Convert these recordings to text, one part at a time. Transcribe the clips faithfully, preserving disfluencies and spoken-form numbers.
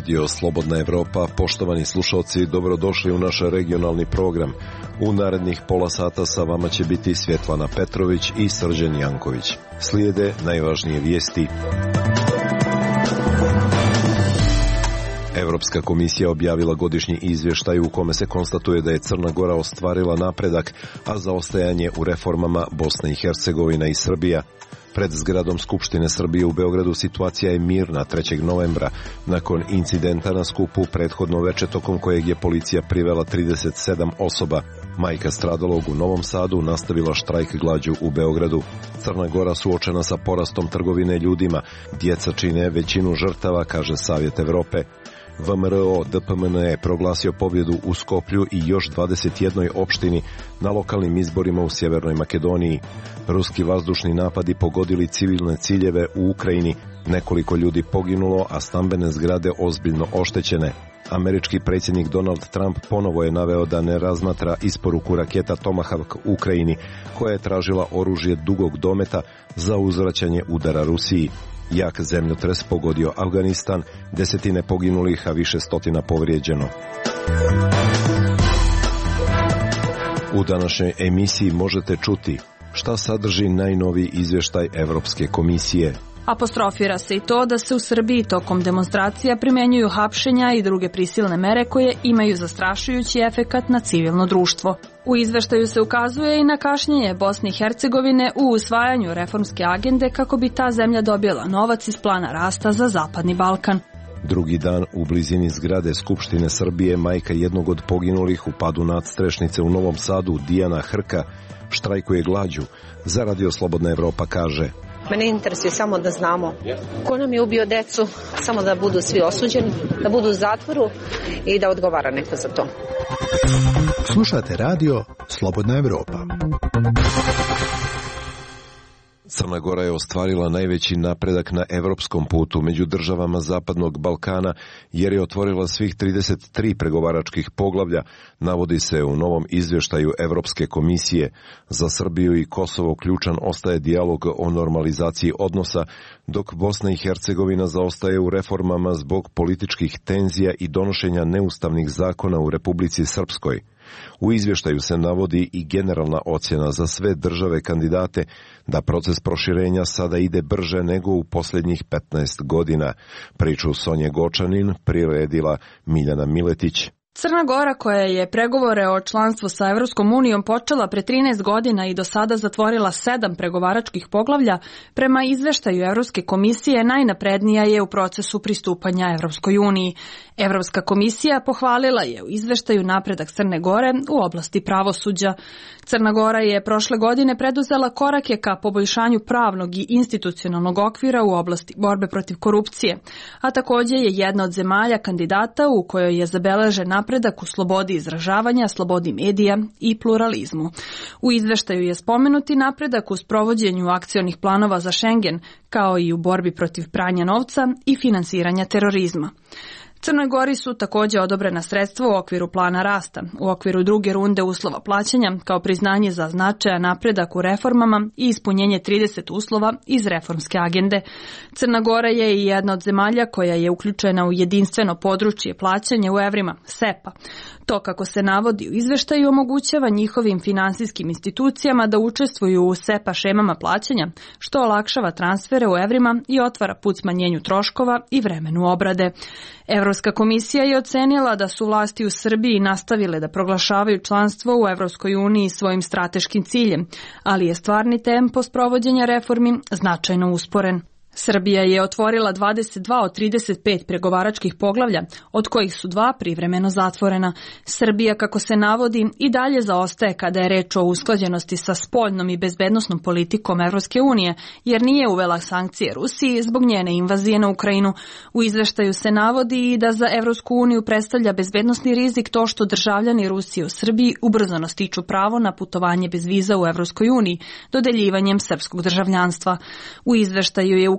Radio Slobodna Evropa, poštovani slušalci, dobrodošli u naš regionalni program. U narednih pola sata sa vama će biti Svjetlana Petrović i Srđan Janković. Slijede najvažnije vijesti. Evropska komisija objavila godišnji izvještaj u kome se konstatuje da je Crna Gora ostvarila napredak, a zaostajanje u reformama Bosna i Hercegovina i Srbija. Pred zgradom Skupštine Srbije u Beogradu situacija je mirna trećeg novembra, nakon incidenta na skupu prethodno veče tokom kojeg je policija privela trideset sedam osoba. Majka stradalog u Novom Sadu nastavila štrajk glađu u Beogradu. Crna Gora suočena sa porastom trgovine ljudima. Djeca čine većinu žrtava, kaže Savjet Evrope. V M R O D P M N je proglasio pobjedu u Skoplju i još dvadeset jednoj opštini na lokalnim izborima u Sjevernoj Makedoniji. Ruski vazdušni napadi pogodili civilne ciljeve u Ukrajini. Nekoliko ljudi poginulo, a stambene zgrade ozbiljno oštećene. Američki predsjednik Donald Trump ponovo je naveo da ne razmatra isporuku raketa Tomahawk Ukrajini, koja je tražila oružje dugog dometa za uzvraćanje udara Rusiji. Jak zemljotres pogodio Afganistan, desetine poginulih, a više stotina povrijeđeno. U današnjoj emisiji možete čuti šta sadrži najnoviji izvještaj Evropske komisije. Apostrofira se i to da se u Srbiji tokom demonstracija primjenjuju hapšenja i druge prisilne mere koje imaju zastrašujući efekat na civilno društvo. U izveštaju se ukazuje i na kašnjenje Bosne i Hercegovine u usvajanju reformske agende kako bi ta zemlja dobila novac iz plana rasta za Zapadni Balkan. Drugi dan u blizini zgrade Skupštine Srbije majka jednog od poginulih u padu nadstrešnice u Novom Sadu, Dijana Hrka, štrajkuje glađu. Za Radio Slobodna Evropa kaže: Mene interesuje samo da znamo ko nam je ubio decu, samo da budu svi osuđeni, da budu u zatvoru i da odgovara neko za to. Slušate Radio Slobodna Evropa. Crna Gora je ostvarila najveći napredak na evropskom putu među državama Zapadnog Balkana, jer je otvorila svih trideset tri pregovaračkih poglavlja, navodi se u novom izvještaju Evropske komisije. Za Srbiju i Kosovo ključan ostaje dijalog o normalizaciji odnosa, dok Bosna i Hercegovina zaostaje u reformama zbog političkih tenzija i donošenja neustavnih zakona u Republici Srpskoj. U izvještaju se navodi i generalna ocjena za sve države kandidate da proces proširenja sada ide brže nego u posljednjih petnaest godina. Priču Sonje Gočanin priredila Miljana Miletić. Crna Gora, koja je pregovore o članstvu sa Evropskom unijom počela pre trinaest godina i do sada zatvorila sedam pregovaračkih poglavlja, prema izveštaju Evropske komisije najnaprednija je u procesu pristupanja Evropskoj uniji. Evropska komisija pohvalila je u izveštaju napredak Crne Gore u oblasti pravosuđa. Crna Gora je prošle godine preduzela korake ka poboljšanju pravnog i institucionalnog okvira u oblasti borbe protiv korupcije, a također je jedna od zemalja kandidata u kojoj je zabeležen napredak u slobodi izražavanja, slobodi medija i pluralizmu. U izveštaju je spomenuti napredak u sprovođenju akcionih planova za Schengen, kao i u borbi protiv pranja novca i finansiranja terorizma. Crnoj Gori su također odobrena sredstva u okviru plana rasta, u okviru druge runde uslova plaćanja, kao priznanje za značajan napredak u reformama i ispunjenje trideset uslova iz reformske agende. Crna Gora je i jedna od zemalja koja je uključena u jedinstveno područje plaćanja u evrima, S E P A. To, kako se navodi u izveštaju, omogućava njihovim finansijskim institucijama da učestvuju u S E P A šemama plaćanja, što olakšava transfere u evrima i otvara put smanjenju troškova i vremenu obrade. Evropska komisija je ocenila da su vlasti u Srbiji nastavile da proglašavaju članstvo u Evropskoj uniji svojim strateškim ciljem, ali je stvarni tempo sprovođenja reformi značajno usporen. Srbija je otvorila dvadeset dva od trideset pet pregovaračkih poglavlja, od kojih su dva privremeno zatvorena. Srbija, kako se navodi, i dalje zaostaje kada je reč o usklađenosti sa spoljnom i bezbednosnom politikom Evropske unije, jer nije uvela sankcije Rusiji zbog njene invazije na Ukrajinu. U izveštaju se navodi i da za Evropsku uniju predstavlja bezbednosni rizik to što državljani Rusije u Srbiji ubrzano stiču pravo na putovanje bez viza u Evropskoj uniji, dodeljivanjem srpskog državljanstva. U izveštaju je ukazano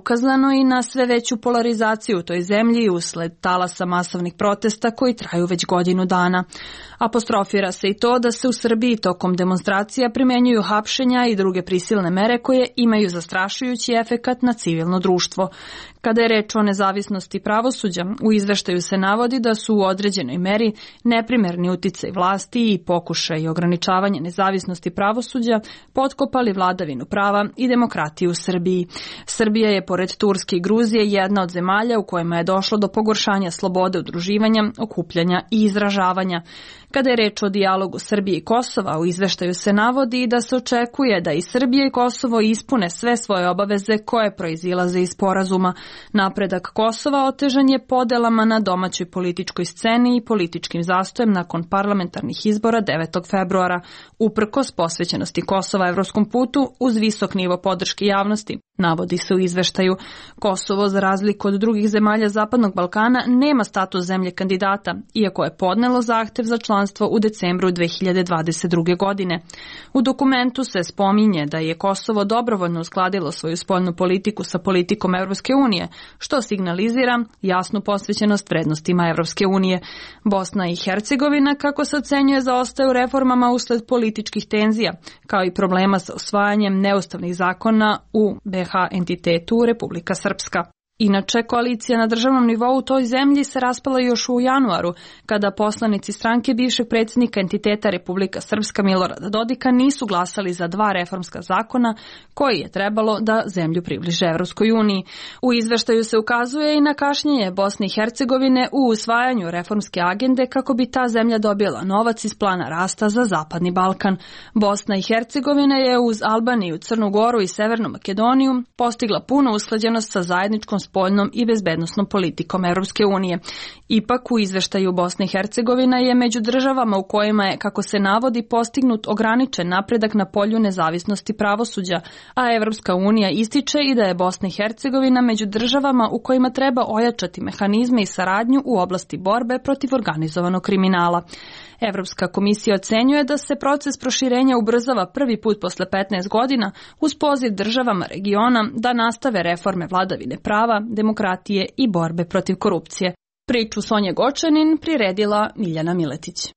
ukazano i na sve veću polarizaciju u toj zemlji usled talasa masovnih protesta koji traju već godinu dana. Apostrofira se i to da se u Srbiji tokom demonstracija primenjuju hapšenja i druge prisilne mere koje imaju zastrašujući efekat na civilno društvo. Kada je reč o nezavisnosti pravosuđa, u izveštaju se navodi da su u određenoj meri neprimerni uticaj vlasti i pokušaj ograničavanja nezavisnosti pravosuđa potkopali vladavinu prava i demokratiju u Srbiji. Srbija je, pored Turske i Gruzije, jedna od zemalja u kojima je došlo do pogoršanja slobode udruživanja, okupljanja i izražavanja. Kada je reč o dijalogu Srbije i Kosova, u izveštaju se navodi da se očekuje da i Srbija i Kosovo ispune sve svoje obaveze koje proizilaze iz sporazuma. Napredak Kosova otežan je podelama na domaćoj političkoj sceni i političkim zastojem nakon parlamentarnih izbora devetog februara, uprkos posvećenosti Kosova evropskom putu uz visok nivo podrške javnosti. Navodi se u izveštaju, Kosovo, za razliku od drugih zemalja Zapadnog Balkana, nema status zemlje kandidata, iako je podnelo zahtev za članstvo u decembru dve hiljade dvadeset druge. godine. U dokumentu se spominje da je Kosovo dobrovoljno uskladilo svoju spoljnu politiku sa politikom Evropske unije, što signalizira jasnu posvećenost vrednostima Evropske unije. Bosna i Hercegovina, kako se ocenjuje, zaostaje u reformama usled političkih tenzija, kao i problema sa usvajanjem neustavnih zakona u be ha entitetu Republika Srpska. Inače, koalicija na državnom nivou u toj zemlji se raspala još u januaru, kada poslanici stranke bivšeg predsjednika entiteta Republika Srpska Milorada Dodika nisu glasali za dva reformska zakona koji je trebalo da zemlju približe Evropskoj uniji. U izveštaju se ukazuje i na kašnjenje Bosne i Hercegovine u usvajanju reformske agende kako bi ta zemlja dobila novac iz plana rasta za Zapadni Balkan. Bosna i Hercegovina je uz Albaniju, Crnu Goru i Severnu Makedoniju postigla punu usklađenost sa zajedničkom spoljnom i bezbednosnom politikom Evropske unije. Ipak, u izveštaju Bosne i Hercegovina je među državama u kojima je, kako se navodi, postignut ograničen napredak na polju nezavisnosti pravosuđa, a Evropska unija ističe i da je Bosna i Hercegovina među državama u kojima treba ojačati mehanizme i saradnju u oblasti borbe protiv organizovanog kriminala. Evropska komisija ocenjuje da se proces proširenja ubrzava prvi put posle petnaest godina uz poziv državama regiona da nastave reforme vladavine prava, demokratije i borbe protiv korupcije. Priču Sonje Gočanin priredila Miljana Miletić.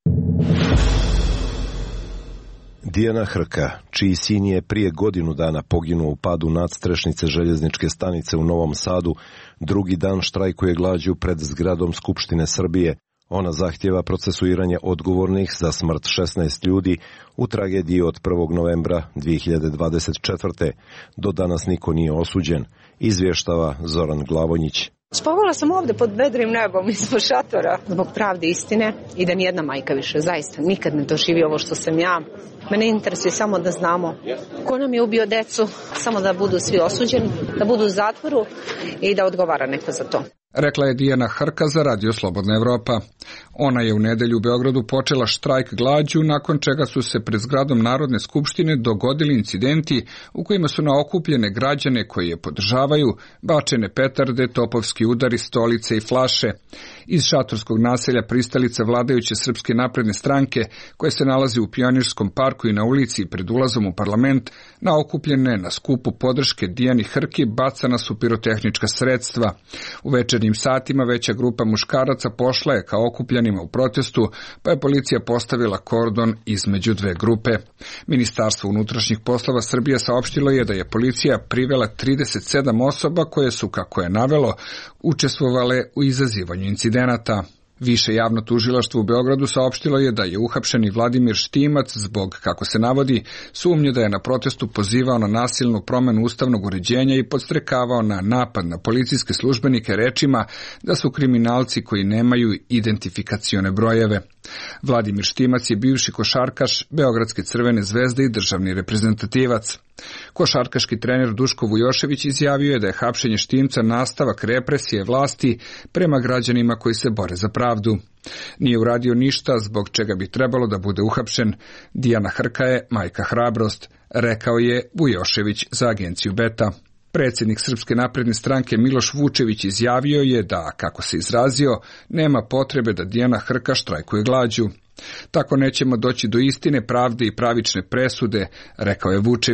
Dijana Hrka, čiji sin je prije godinu dana poginuo u padu nadstrešnice željezničke stanice u Novom Sadu, drugi dan štrajkuje glađu pred zgradom Skupštine Srbije. Ona zahtjeva procesuiranje odgovornih za smrt šesnaest ljudi u tragediji od prvog novembra dvije hiljade dvadeset četvrte. Do danas niko nije osuđen, izvještava Zoran Glavonjić. Spavala sam ovde pod vedrim nebom ispod šatora zbog pravde, istine i da nijedna majka više zaista nikad ne doživi ovo što sam ja. Mene interesuje samo da znamo ko nam je ubio decu, samo da budu svi osuđeni, da budu u zatvoru i da odgovara neko za to. Rekla je Dijana Hrka za Radio Slobodna Evropa. Ona je u nedelju u Beogradu počela štrajk glađu, nakon čega su se pred zgradom Narodne skupštine dogodili incidenti u kojima su na okupljene građane koji je podržavaju bačene petarde, topovski udari, stolice i flaše. Iz šatorskog naselja pristalice vladajuće Srpske napredne stranke, koje se nalazi u Pionirskom parku i na ulici pred ulazom u parlament, na okupljene na skupu podrške Dijani Hrki bacana su pirotehnička sredstva. U večernjim satima veća grupa muškaraca pošla je ka okupljanima u protestu, pa je policija postavila kordon između dve grupe. Ministarstvo unutrašnjih poslova Srbije saopštilo je da je policija privela trideset sedam osoba koje su, kako je navelo, učestvovale u izazivanju incidenata. Više javno tužilaštvo u Beogradu saopštilo je da je uhapšeni Vladimir Štimac zbog, kako se navodi, sumnje da je na protestu pozivao na nasilnu promenu ustavnog uređenja i podstrekavao na napad na policijske službenike rečima da su kriminalci koji nemaju identifikacione brojeve. Vladimir Štimac je bivši košarkaš Beogradske Crvene zvezde i državni reprezentativac. Košarkaški trener Duško Vujošević izjavio je da je hapšenje Štimca nastavak represije vlasti prema građanima koji se bore za pravdu. Nije uradio ništa zbog čega bi trebalo da bude uhapšen. Dijana Hrka je majka hrabrost, rekao je Vujošević za agenciju Beta. Predsjednik Srpske napredne stranke Miloš Vučević izjavio je da, kako se izrazio, nema potrebe da Dijana Hrka štrajkuje glađu. Tako nećemo doći do istine, pravde i pravične presude, rekao je Vučević.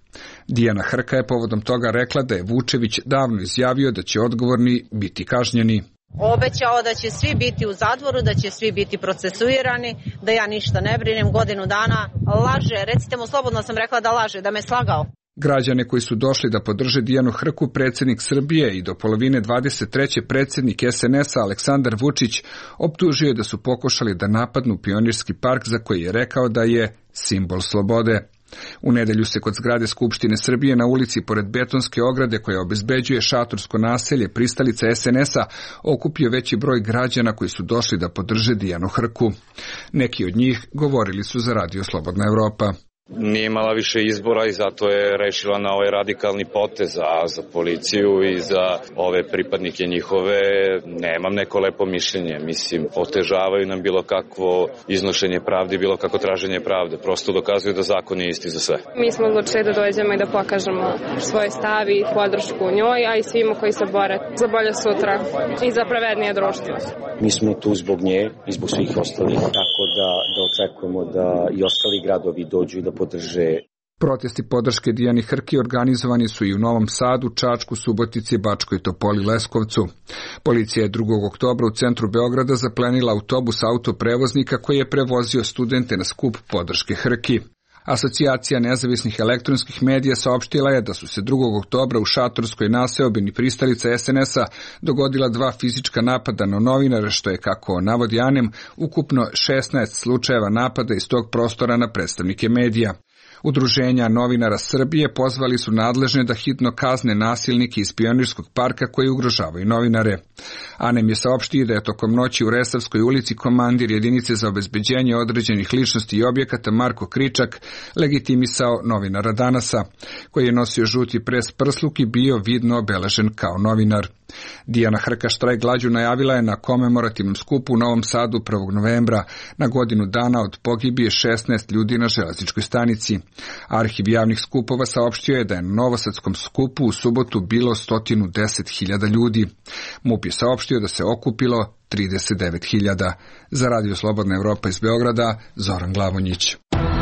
Dijana Hrka je povodom toga rekla da je Vučević davno izjavio da će odgovorni biti kažnjeni. Obećao da će svi biti u zatvoru, da će svi biti procesuirani, da ja ništa ne brinem, godinu dana laže. Recite mu slobodno, sam rekla da laže, da me slagao. Građane koji su došli da podrže Dijanu Hrku, predsjednik Srbije i do polovine dvadeset treće predsjednik es en es a Aleksandar Vučić optužio je da su pokušali da napadnu Pionirski park za koji je rekao da je simbol slobode. U nedelju se kod zgrade Skupštine Srbije na ulici pored betonske ograde koja obezbeđuje šatorsko naselje pristalica es en es a okupio veći broj građana koji su došli da podrže Dijanu Hrku. Neki od njih govorili su za Radio Slobodna Evropa. Nije imala više izbora i zato je rešila na ovaj radikalni potez, a za policiju i za ove pripadnike njihove nemam neko lepo mišljenje. Mislim, otežavaju nam bilo kakvo iznošenje pravde, bilo kako traženje pravde. Prosto dokazuju da zakon je isti za sve. Mi smo odlučili da dođemo i da pokažemo svoj stav i podršku njoj, a i svima koji se bore za bolje sutra i za pravednije društvo. Mi smo tu zbog nje i zbog svih ostalih, tako da, da očekujemo da i ostali gradovi dođu i da podrže. Protesti podrške Dijani Hrki organizovani su i u Novom Sadu, Čačku, Subotici, Bačkoj Topoli, Leskovcu. Policija je drugog oktobra u centru Beograda zaplenila autobus autoprevoznika koji je prevozio studente na skup podrške Hrki. Asocijacija nezavisnih elektronskih medija saopštila je da su se drugog oktobra u šatorskoj naseobini pristalica es en es a dogodila dva fizička napada na novinare, što je, kako navodi Anem, ukupno šesnaest slučajeva napada iz tog prostora na predstavnike medija. Udruženja novinara Srbije pozvali su nadležne da hitno kazne nasilnike iz Pionirskog parka koji ugrožavaju novinare. Anem je saopštio da je tokom noći u Resavskoj ulici komandir jedinice za obezbeđenje određenih ličnosti i objekata Marko Kričak legitimisao novinara Danasa, koji je nosio žuti pres prsluk i bio vidno obeležen kao novinar. Dijana Hrka štrajk glađu najavila je na komemorativnom skupu u Novom Sadu prvog novembra, na godinu dana od pogibije šesnaest ljudi na železničkoj stanici. Arhiv javnih skupova saopštio je da je na novosadskom skupu u subotu bilo sto deset hiljada ljudi. MUP je saopštio da se okupilo trideset devet hiljada. Za Radio Slobodna Evropa iz Beograda, Zoran Glavonjić.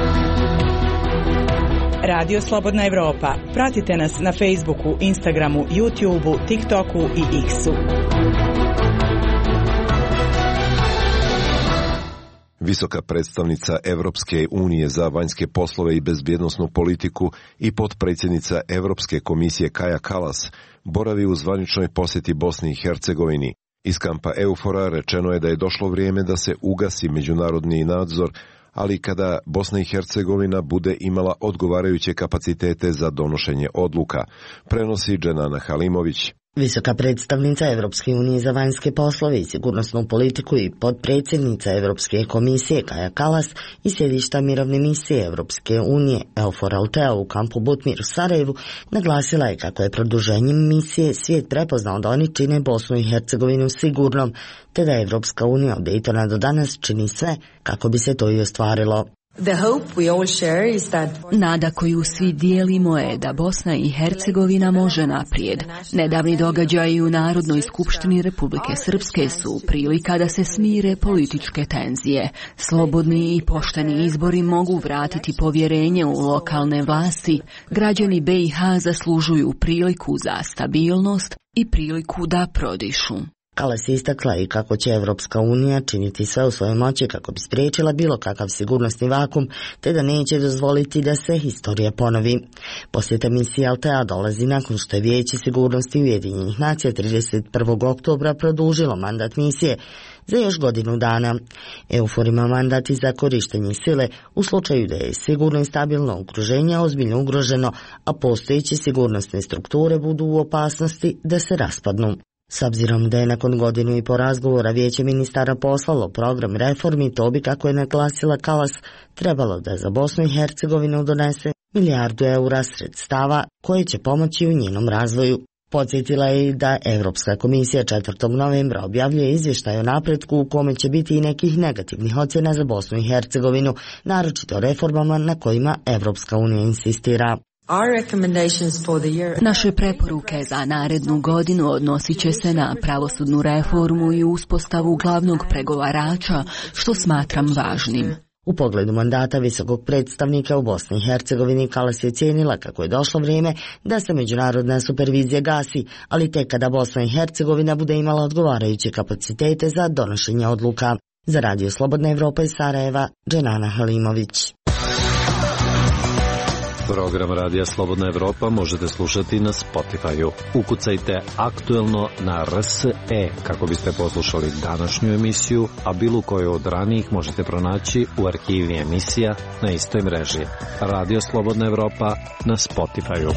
Radio Slobodna Evropa. Pratite nas na Facebooku, Instagramu, YouTubeu, TikToku i X-u. Visoka predstavnica Evropske unije za vanjske poslove i bezbjednosnu politiku i potpredsjednica Evropske komisije Kaja Kallas boravi u zvaničnoj posjeti Bosni i Hercegovini. Iz kampa Eufora rečeno je da je došlo vrijeme da se ugasi međunarodni nadzor, ali kada Bosna i Hercegovina bude imala odgovarajuće kapacitete za donošenje odluka, prenosi Dženana Halimović. Visoka predstavnica Evropske unije za vanjske poslove i sigurnosnu politiku i potpredsjednica Evropske komisije Kaja Kallas iz sjedišta mirovne misije Evropske unije Eufor Altea u kampu Butmir u Sarajevu naglasila je kako je produženjem misije svijet prepoznao da oni čine Bosnu i Hercegovinu sigurnom, te da Evropska unija od Daytona do danas čini sve kako bi se to i ostvarilo. Nada koju svi dijelimo je da Bosna i Hercegovina može naprijed. Nedavni događaji u Narodnoj skupštini Republike Srpske su prilika da se smire političke tenzije. Slobodni i pošteni izbori mogu vratiti povjerenje u lokalne vlasti. Građani be i ha zaslužuju priliku za stabilnost i priliku da prodišu. Kallas je istakla i kako će Evropska unija činiti sve u svojoj moći kako bi spriječila bilo kakav sigurnosni vakum, te da neće dozvoliti da se historija ponovi. Posjeta misije Altea dolazi nakon što je Vijeće sigurnosti Ujedinjenih nacija trideset prvog oktobra produžilo mandat misije za još godinu dana. Eufor ima mandat i za korištenje sile u slučaju da je sigurno i stabilno okruženje ozbiljno ugroženo, a postojeće sigurnosne strukture budu u opasnosti da se raspadnu. S obzirom da je nakon godinu i po razgovora Vijeće ministara poslalo program reformi, to bi, kako je naglasila Kallas, trebalo da za Bosnu i Hercegovinu donese milijardu eura sredstava koje će pomoći u njenom razvoju. Podsjetila je i da Evropska komisija četvrtog novembra objavljuje izvještaj o napretku u kome će biti i nekih negativnih ocjena za Bosnu i Hercegovinu, naročito reformama na kojima Evropska unija insistira. Naše preporuke za narednu godinu odnosit će se na pravosudnu reformu i uspostavu glavnog pregovarača, što smatram važnim. U pogledu mandata visokog predstavnika u Bosni i Hercegovini Kallas je cijenila kako je došlo vrijeme da se međunarodna supervizija gasi, ali tek kada Bosna i Hercegovina bude imala odgovarajuće kapacitete za donošenje odluka. Za Radio Slobodna Evropa iz Sarajeva, Dženana Halimović. Program Radija Slobodna Evropa možete slušati na Spotify-u. Ukucajte aktuelno na R S E kako biste poslušali današnju emisiju, a bilo koju od ranijih možete pronaći u arhivi emisija na istoj mreži. Radio Slobodna Evropa na Spotify-u.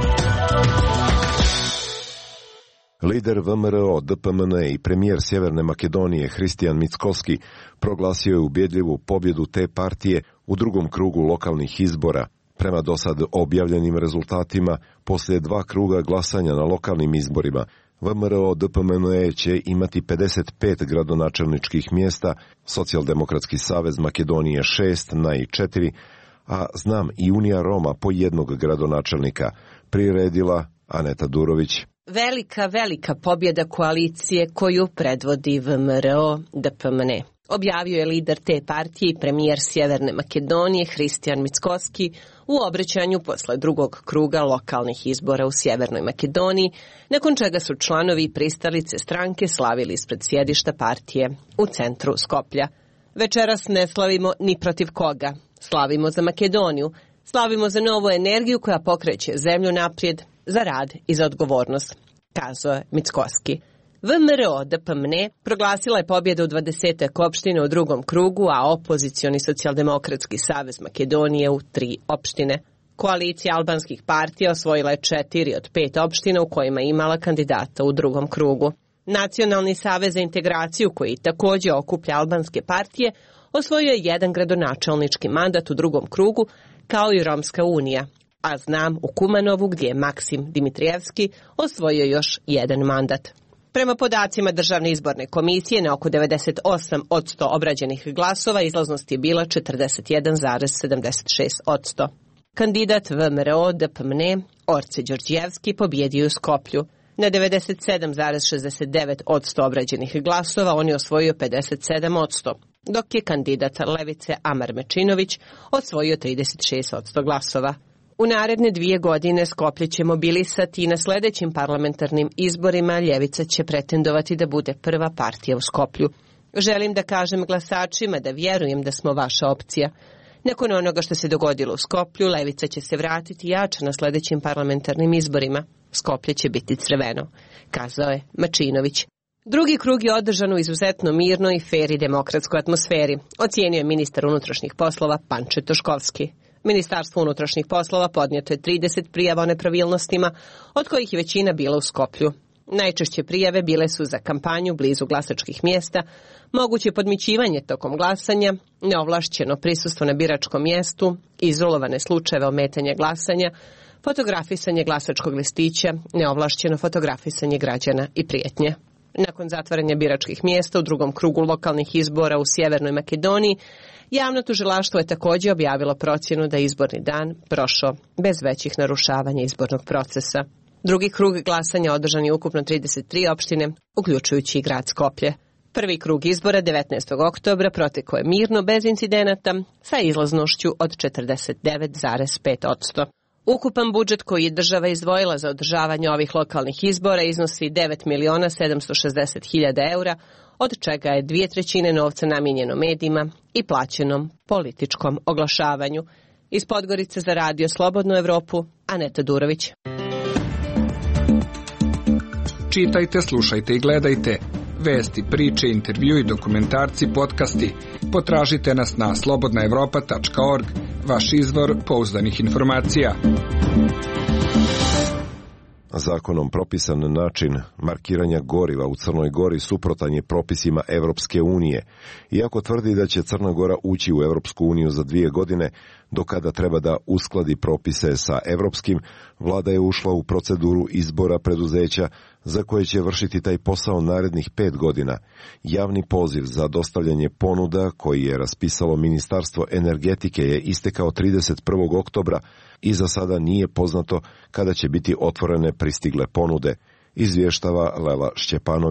Lider V M R O D P M N E i premijer Sjeverne Makedonije Hristijan Mickoski proglasio je ubjedljivu pobjedu te partije u drugom krugu lokalnih izbora. Prema dosad objavljenim rezultatima, poslije dva kruga glasanja na lokalnim izborima, V M R O D P M N E će imati pedeset pet gradonačelničkih mjesta, Socijaldemokratski savez Makedonije šest, N A I četiri, a Znam i Unija Roma po jednog gradonačelnika, priredila Aneta Durović. Velika, velika pobjeda koalicije koju predvodi V M R O D P M N E. Objavio je lider te partije i premijer Sjeverne Makedonije Hristijan Mickoski u obraćanju posle drugog kruga lokalnih izbora u Sjevernoj Makedoniji, nakon čega su članovi i pristalice stranke slavili ispred sjedišta partije u centru Skoplja. Večeras ne slavimo ni protiv koga, slavimo za Makedoniju, slavimo za novu energiju koja pokreće zemlju naprijed, za rad i za odgovornost, kazao je Mickoski. V M R O D P M N E proglasila je pobjedu u dvadesetak opština u drugom krugu, a opozicioni Socijaldemokratski savez Makedonije u tri opštine. Koalicija albanskih partija osvojila je četiri od pet opština u kojima je imala kandidata u drugom krugu. Nacionalni savez za integraciju, koji također okuplja albanske partije, osvojio je jedan gradonačelnički mandat u drugom krugu, kao i Romska unija, a Znam u Kumanovu, gdje je Maksim Dimitrijevski osvojio još jedan mandat. Prema podacima Državne izborne komisije, na oko devedeset osam posto obrađenih glasova izlaznost je bila četrdeset jedan zarez sedamdeset šest posto. Kandidat V M R O D P M N E, Orce Đorđijevski, pobjedio u Skoplju. Na devedeset sedam zarez šezdeset devet posto obrađenih glasova on je osvojio pedeset sedam posto, dok je kandidat Levice Amar Mečinović osvojio trideset šest posto glasova. U naredne dvije godine Skoplje će mobilisati i na sljedećim parlamentarnim izborima ljevica će pretendovati da bude prva partija u Skoplju. Želim da kažem glasačima da vjerujem da smo vaša opcija. Nakon onoga što se dogodilo u Skoplju, levica će se vratiti jače na sljedećim parlamentarnim izborima. Skoplje će biti crveno, kazao je Mačinović. Drugi krug je održan u izuzetno mirnoj i fer i demokratskoj atmosferi, ocijenio je ministar unutrašnjih poslova Panče Toškovski. Ministarstvo unutrašnjih poslova podnijeto je trideset prijava o nepravilnostima, od kojih je većina bila u Skoplju. Najčešće prijave bile su za kampanju blizu glasačkih mjesta, moguće podmićivanje tokom glasanja, neovlašćeno prisustvo na biračkom mjestu, izolovane slučajeve ometanja glasanja, fotografisanje glasačkog listića, neovlašćeno fotografisanje građana i prijetnje. Nakon zatvaranja biračkih mjesta u drugom krugu lokalnih izbora u Sjevernoj Makedoniji, javno tužilaštvo je također objavilo procjenu da je izborni dan prošao bez većih narušavanja izbornog procesa. Drugi krug glasanja održan je ukupno trideset tri opštine, uključujući i grad Skoplje. Prvi krug izbora devetnaestog oktobra protekao je mirno, bez incidenata, sa izlaznošću od četrdeset devet zarez pet posto. Ukupan budžet koji je država izdvojila za održavanje ovih lokalnih izbora iznosi devet miliona sedamsto šezdeset hiljada eura, od čega je dvije trećine novca namijenjeno medijima i plaćenom političkom oglašavanju. Iz Podgorice za Radio Slobodnu Evropu, Aneta Durović. Čitajte, slušajte i gledajte vesti, priče, intervju i dokumentarci, podcasti. Potražite nas na slobodna evropa tačka org, vaš izvor pouzdanih informacija. Zakonom propisan način markiranja goriva u Crnoj Gori suprotan je propisima Evropske unije. Iako tvrdi da će Crna Gora ući u Evropsku uniju za dvije godine, do kada treba da uskladi propise sa evropskim, vlada je ušla u proceduru izbora preduzeća za koje će vršiti taj posao narednih pet godina. Javni poziv za dostavljanje ponuda koji je raspisalo Ministarstvo energetike je istekao trideset prvog oktobra i za sada nije poznato kada će biti otvorene pristigle ponude, izvještava Lela Šćepanović.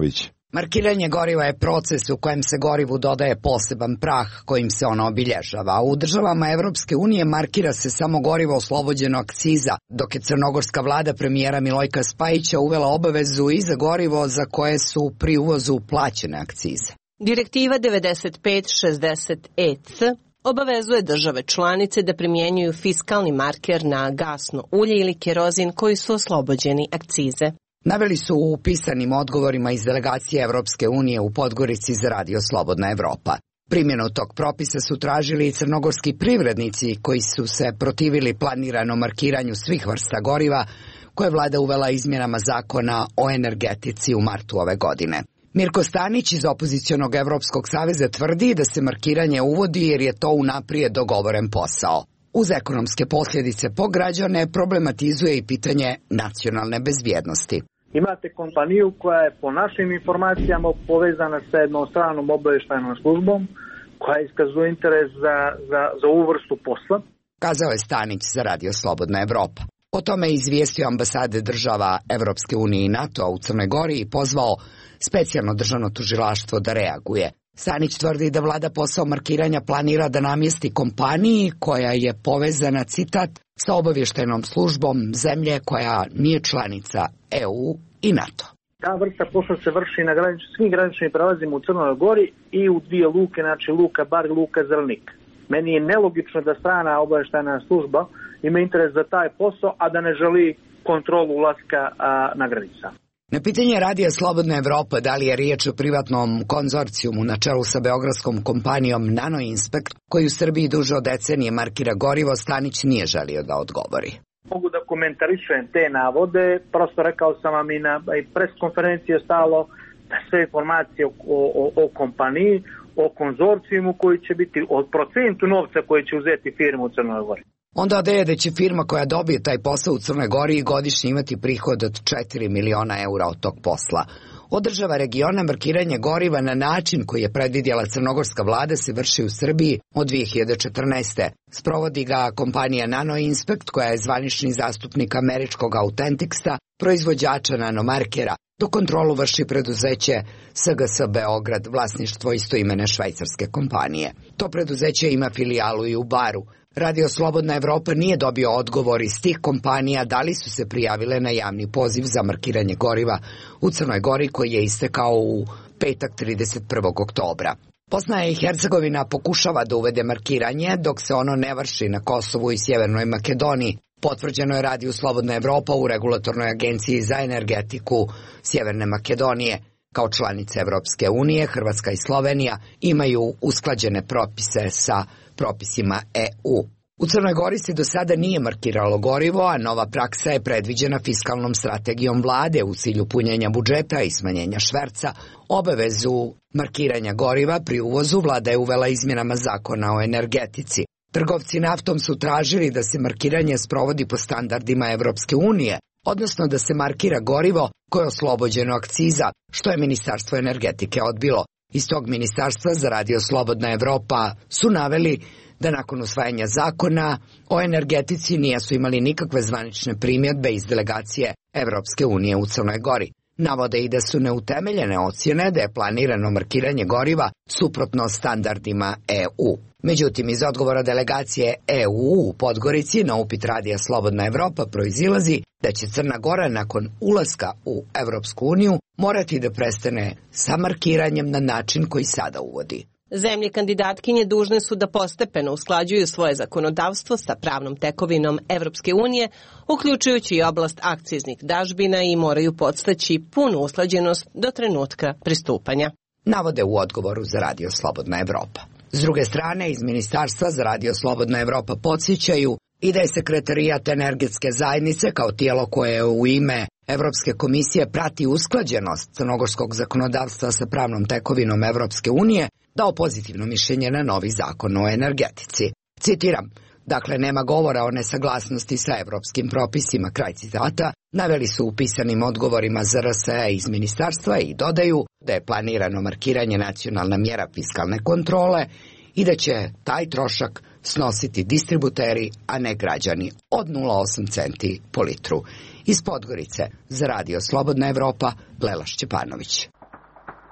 Markiranje goriva je proces u kojem se gorivu dodaje poseban prah kojim se ono obilježava. U državama Evropske unije markira se samo gorivo oslobođeno akciza, dok je crnogorska vlada premijera Milojka Spajića uvela obavezu i za gorivo za koje su pri uvozu plaćene akcize. Direktiva devedeset pet šezdeset E C obavezuje države članice da primjenjuju fiskalni marker na gasno ulje ili kerozin koji su oslobođeni akcize. Naveli su u pisanim odgovorima iz delegacije Evropske unije u Podgorici za Radio Slobodna Evropa. Primjenu tog propisa su tražili i crnogorski privrednici koji su se protivili planiranom markiranju svih vrsta goriva koje je vlada uvela izmjenama zakona o energetici u martu ove godine. Mirko Stanić iz opozicionog Evropskog saveza tvrdi da se markiranje uvodi jer je to unaprijed dogovoren posao. Uz ekonomske posljedice po građane problematizuje i pitanje nacionalne bezbjednosti. Imate kompaniju koja je po našim informacijama povezana sa jednom stranom obavještajnom službom koja iskazuje interes za, za, za ovu vrstu posla. Kazao je Stanić za Radio Slobodna Evropa. O tome je izvijestio ambasade država Evropske unije i NATO-a u Crnoj Gori i pozvao specijalno državno tužilaštvo da reaguje. Stanić tvrdi da vlada posao markiranja planira da namjesti kompaniji koja je povezana, citat, sa obavještajnom službom zemlje koja nije članica E U i NATO. Ta vrsta posla se vrši na granič, svim graničnim prelazima u Crnoj Gori i u dvije luke, znači Luka Bar i Luka Zrnik. Meni je nelogično da strana obavještajna služba ima interes za taj posao, a da ne želi kontrolu ulaska a, na granica. Na pitanje Radija Slobodna Evropa da li je riječ o privatnom konzorcijumu na čelu sa beogradskom kompanijom Nanoinspekt, koji u Srbiji duže od decenije markira gorivo, Stanić nije želio da odgovori. Mogu da komentarišem te navode, prosto rekao sam vam i na pres konferenciji je stalo sve informacije o, o, o kompaniji, o konzorcijumu koji će biti, o procentu novca koji će uzeti firmu u Crnoj Gori. Onda odeje da će firma koja dobije taj posao u Crnoj Gori godišnje imati prihod od četiri miliona eura od tog posla. Od država regiona markiranje goriva na način koji je predvidjela crnogorska vlada se vrši u Srbiji od dvije hiljade četrnaeste. Sprovodi ga kompanija Nanoinspekt koja je zvanični zastupnik američkog Authentixa, proizvođača nanomarkera, dok kontrolu vrši preduzeće S G S Beograd, vlasništvo istoimene švajcarske kompanije. To preduzeće ima filijalu i u Baru. Radio Slobodna Evropa nije dobio odgovor iz tih kompanija da li su se prijavile na javni poziv za markiranje goriva u Crnoj Gori koji je istekao u petak trideset prvog oktobra. Bosna i Hercegovina pokušava da uvede markiranje dok se ono ne vrši na Kosovu i Sjevernoj Makedoniji. Potvrđeno je Radio Slobodna Evropa u Regulatornoj agenciji za energetiku Sjeverne Makedonije. Kao članice Evropske unije, Hrvatska i Slovenija imaju usklađene propise sa propisima E U. U Crnoj Gori se do sada nije markiralo gorivo, a nova praksa je predviđena fiskalnom strategijom vlade u cilju punjenja budžeta i smanjenja šverca. Obavezu markiranja goriva pri uvozu vlada je uvela izmjenama zakona o energetici. Trgovci naftom su tražili da se markiranje sprovodi po standardima Evropske unije, odnosno da se markira gorivo koje je oslobođeno akciza, što je Ministarstvo energetike odbilo. Iz tog ministarstva za Radio Slobodna Evropa su naveli da nakon usvajanja zakona o energetici nisu imali nikakve zvanične primjedbe iz delegacije Evropske unije u Crnoj Gori. Navode i da su neutemeljene ocjene da je planirano markiranje goriva suprotno standardima E U. Međutim, iz odgovora delegacije E U u Podgorici na upit Radija Slobodna Evropa proizilazi da će Crna Gora nakon ulaska u Evropsku uniju morati da prestane sa markiranjem na način koji sada uvodi. Zemlje kandidatkinje dužne su da postepeno usklađuju svoje zakonodavstvo sa pravnom tekovinom Evropske unije, uključujući i oblast akciznih dažbina i moraju podstaći punu usklađenost do trenutka pristupanja. Navode u odgovoru za Radio Slobodna Evropa. S druge strane, iz Ministarstva za Radio Slobodna Evropa podsjećaju i da je Sekretarijat energetske zajednice kao tijelo koje u ime Evropske komisije prati usklađenost crnogorskog zakonodavstva sa pravnom tekovinom Evropske unije dao pozitivno mišljenje na novi zakon o energetici. Citiram, dakle nema govora o nesaglasnosti sa evropskim propisima, kraj citata, naveli su u pisanim odgovorima za R S E iz ministarstva i dodaju da je planirano markiranje nacionalna mjera fiskalne kontrole i da će taj trošak snositi distributeri, a ne građani, od nula zarez osam centi po litru. Iz Podgorice za Radio Slobodna Evropa, Lela Šćepanović.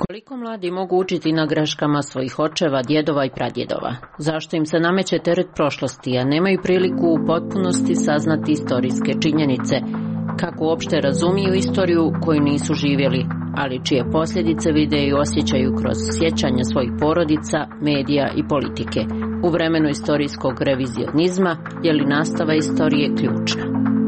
Koliko mladi mogu učiti na greškama svojih očeva, djedova i pradjedova? Zašto im se nameće teret prošlosti, a nemaju priliku u potpunosti saznati istorijske činjenice? Kako uopšte razumiju istoriju koju nisu živjeli, ali čije posljedice vide i osjećaju kroz sjećanja svojih porodica, medija i politike? U vremenu istorijskog revizionizma je li nastava istorije ključna?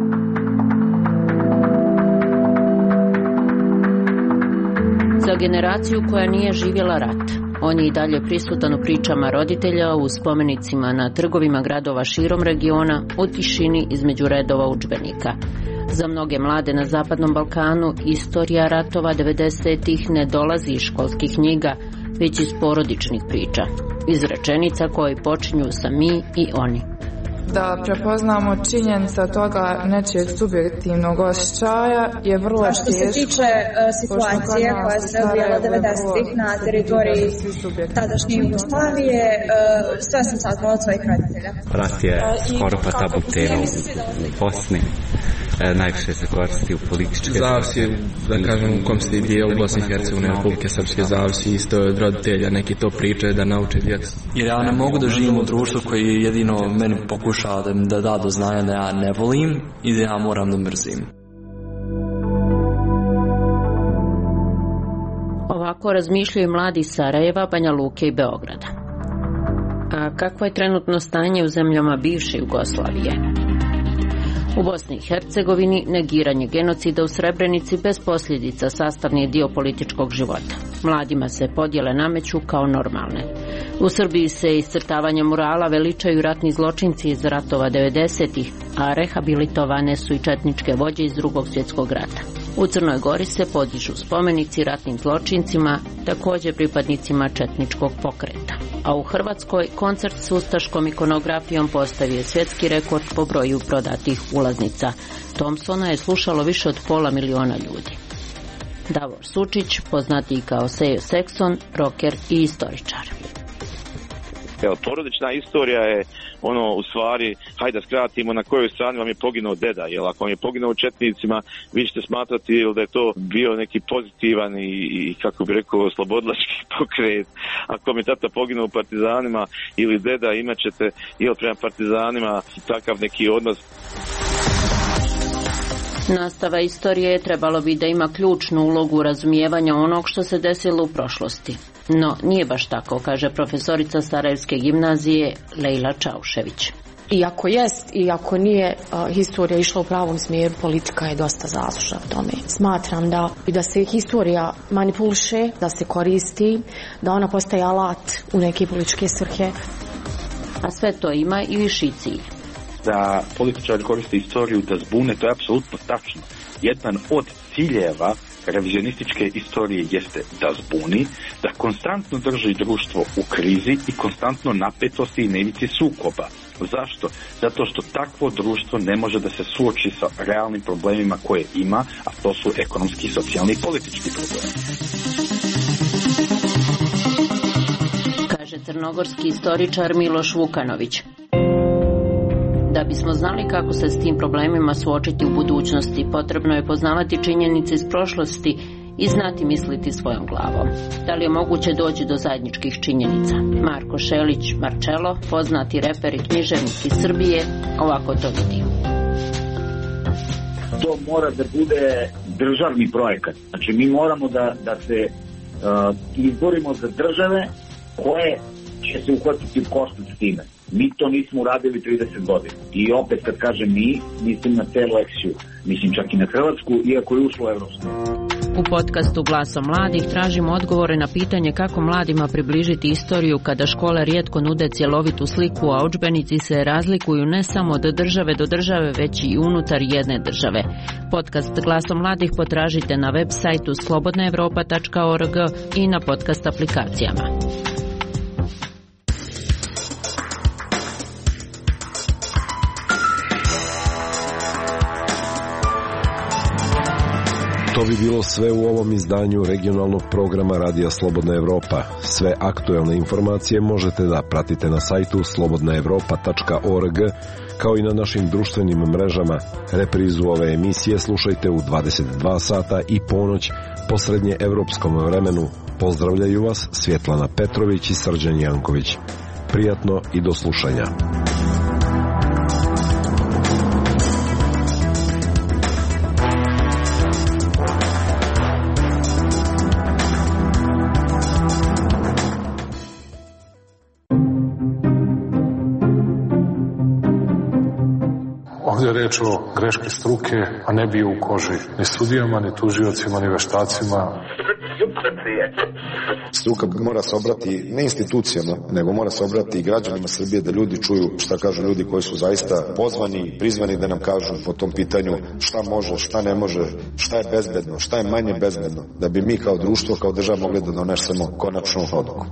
Za generaciju koja nije živjela rat, on je i dalje prisutan u pričama roditelja, u spomenicima na trgovima gradova širom regiona, u tišini između redova udžbenika. Za mnoge mlade na Zapadnom Balkanu istorija ratova devedesetih ne dolazi iz školskih knjiga, već iz porodičnih priča, iz rečenica koje počinju sa mi i oni. Da prepoznamo činjenica toga nečijeg subjektivnog osjećaja je vrlo teško. Što se tiče uh, situacije koja se odvijala devedesetih na teritoriji tadašnje Jugoslavije, uh, sve sam saznala od svojih roditelja. Rat je skoro pa tabu tema u Bosni. E, najviše se koristi u političke... Zavisi, da kažem, u kom ste dijelu Bosne i Hercegovine, Republike Srpske, zavisi isto od roditelja, neki to pričaju da nauče djecu. Jer ja ne mogu da živim u društvu koji jedino meni pokušava da, da da do znanja da ja ne volim i da ja moram da mrzim. Ovako razmišljaju mladi iz Sarajeva, Banja Luke i Beograda. A kakvo je trenutno stanje u zemljama bivše Jugoslavije? U Bosni i Hercegovini negiranje genocida u Srebrenici bez posljedica sastavni je dio političkog života. Mladima se podjele nameću kao normalne. U Srbiji se iscrtavanjem murala veličaju ratni zločinci iz ratova devedesetih, a rehabilitovane su i četničke vođe iz Drugog svjetskog rata. U Crnoj Gori se podižu spomenici ratnim zločincima, također pripadnicima četničkog pokreta. A u Hrvatskoj koncert s ustaškom ikonografijom postavio svjetski rekord po broju prodatih ulaznica. Thompsona je slušalo više od pola miliona ljudi. Davor Sučić, poznatiji kao Sejo Sekson, rocker i istoričar. Evo, porodična istorija je ono, u stvari, hajde da skratimo na kojoj strani vam je poginuo deda, jer ako vam je poginuo u četnicima, vi ćete smatrati da je to bio neki pozitivan i, i kako bi rekao, slobodlački pokret. Ako vam je tata poginuo u partizanima ili deda, imat ćete ili prema partizanima takav neki odnos. Nastava istorije trebalo bi da ima ključnu ulogu razumijevanja onog što se desilo u prošlosti. No, nije baš tako, kaže profesorica Sarajevske gimnazije Lejla Čaušević. Iako jest, iako nije uh, historija išla u pravom smjeru, politika je dosta zaslužna u tome. Smatram da, da se historija manipuliše, da se koristi, da ona postaje alat u neke političke svrhe. A sve to ima i viši cilj. Da političari koriste istoriju da zbune, to je apsolutno tačno. Jedan od ciljeva revizionističke istorije jeste da zbuni, da konstantno drži društvo u krizi i konstantno napetosti i nevici sukoba. Zašto? Zato što takvo društvo ne može da se suoči sa realnim problemima koje ima, a to su ekonomski, socijalni i politički problemi. Kaže crnogorski istoričar Miloš Vukanović. Da bismo znali kako se s tim problemima suočiti u budućnosti, potrebno je poznavati činjenice iz prošlosti i znati misliti svojom glavom. Da li je moguće doći do zajedničkih činjenica? Marko Šelić Marčelo, poznati reper i književnik iz Srbije, ovako to vidi. To mora da bude državni projekat. Znači mi moramo da, da se uh, izborimo za države koje će se uhvatiti u koštac s time. Mi to nismo uradili trideset godina. I opet kad kažem mi, mislim na celu eksiju. Mislim čak i na Hrvatsku, iako je ušlo u Evropsku. U podcastu Glasom mladih tražimo odgovore na pitanje kako mladima približiti istoriju kada škole rijetko nude cjelovitu sliku, a udžbenici se razlikuju ne samo od države do države, već i unutar jedne države. Podcast Glasom mladih potražite na web sajtu slobodna evropa tačka org i na podcast aplikacijama. To bi bilo sve u ovom izdanju regionalnog programa Radija Slobodna Evropa. Sve aktuelne informacije možete da pratite na sajtu slobodna evropa tačka org, kao i na našim društvenim mrežama. Reprizu ove emisije slušajte u dvadeset dva sata i ponoć po srednje evropskom vremenu Pozdravljaju vas Svjetlana Petrović i Srđan Janković. Prijatno i do slušanja. Ovdje je reč o greški struke, a ne bio u koži ni sudijama, ni tužiocima, ni veštacima. Struka mora se obrati ne institucijama, nego mora se obrati i građanima Srbije, da ljudi čuju šta kažu ljudi koji su zaista pozvani, prizvani da nam kažu po tom pitanju šta može, šta ne može, šta je bezbedno, šta je manje bezbedno, da bi mi kao društvo, kao država mogli da donesemo konačnu odluku.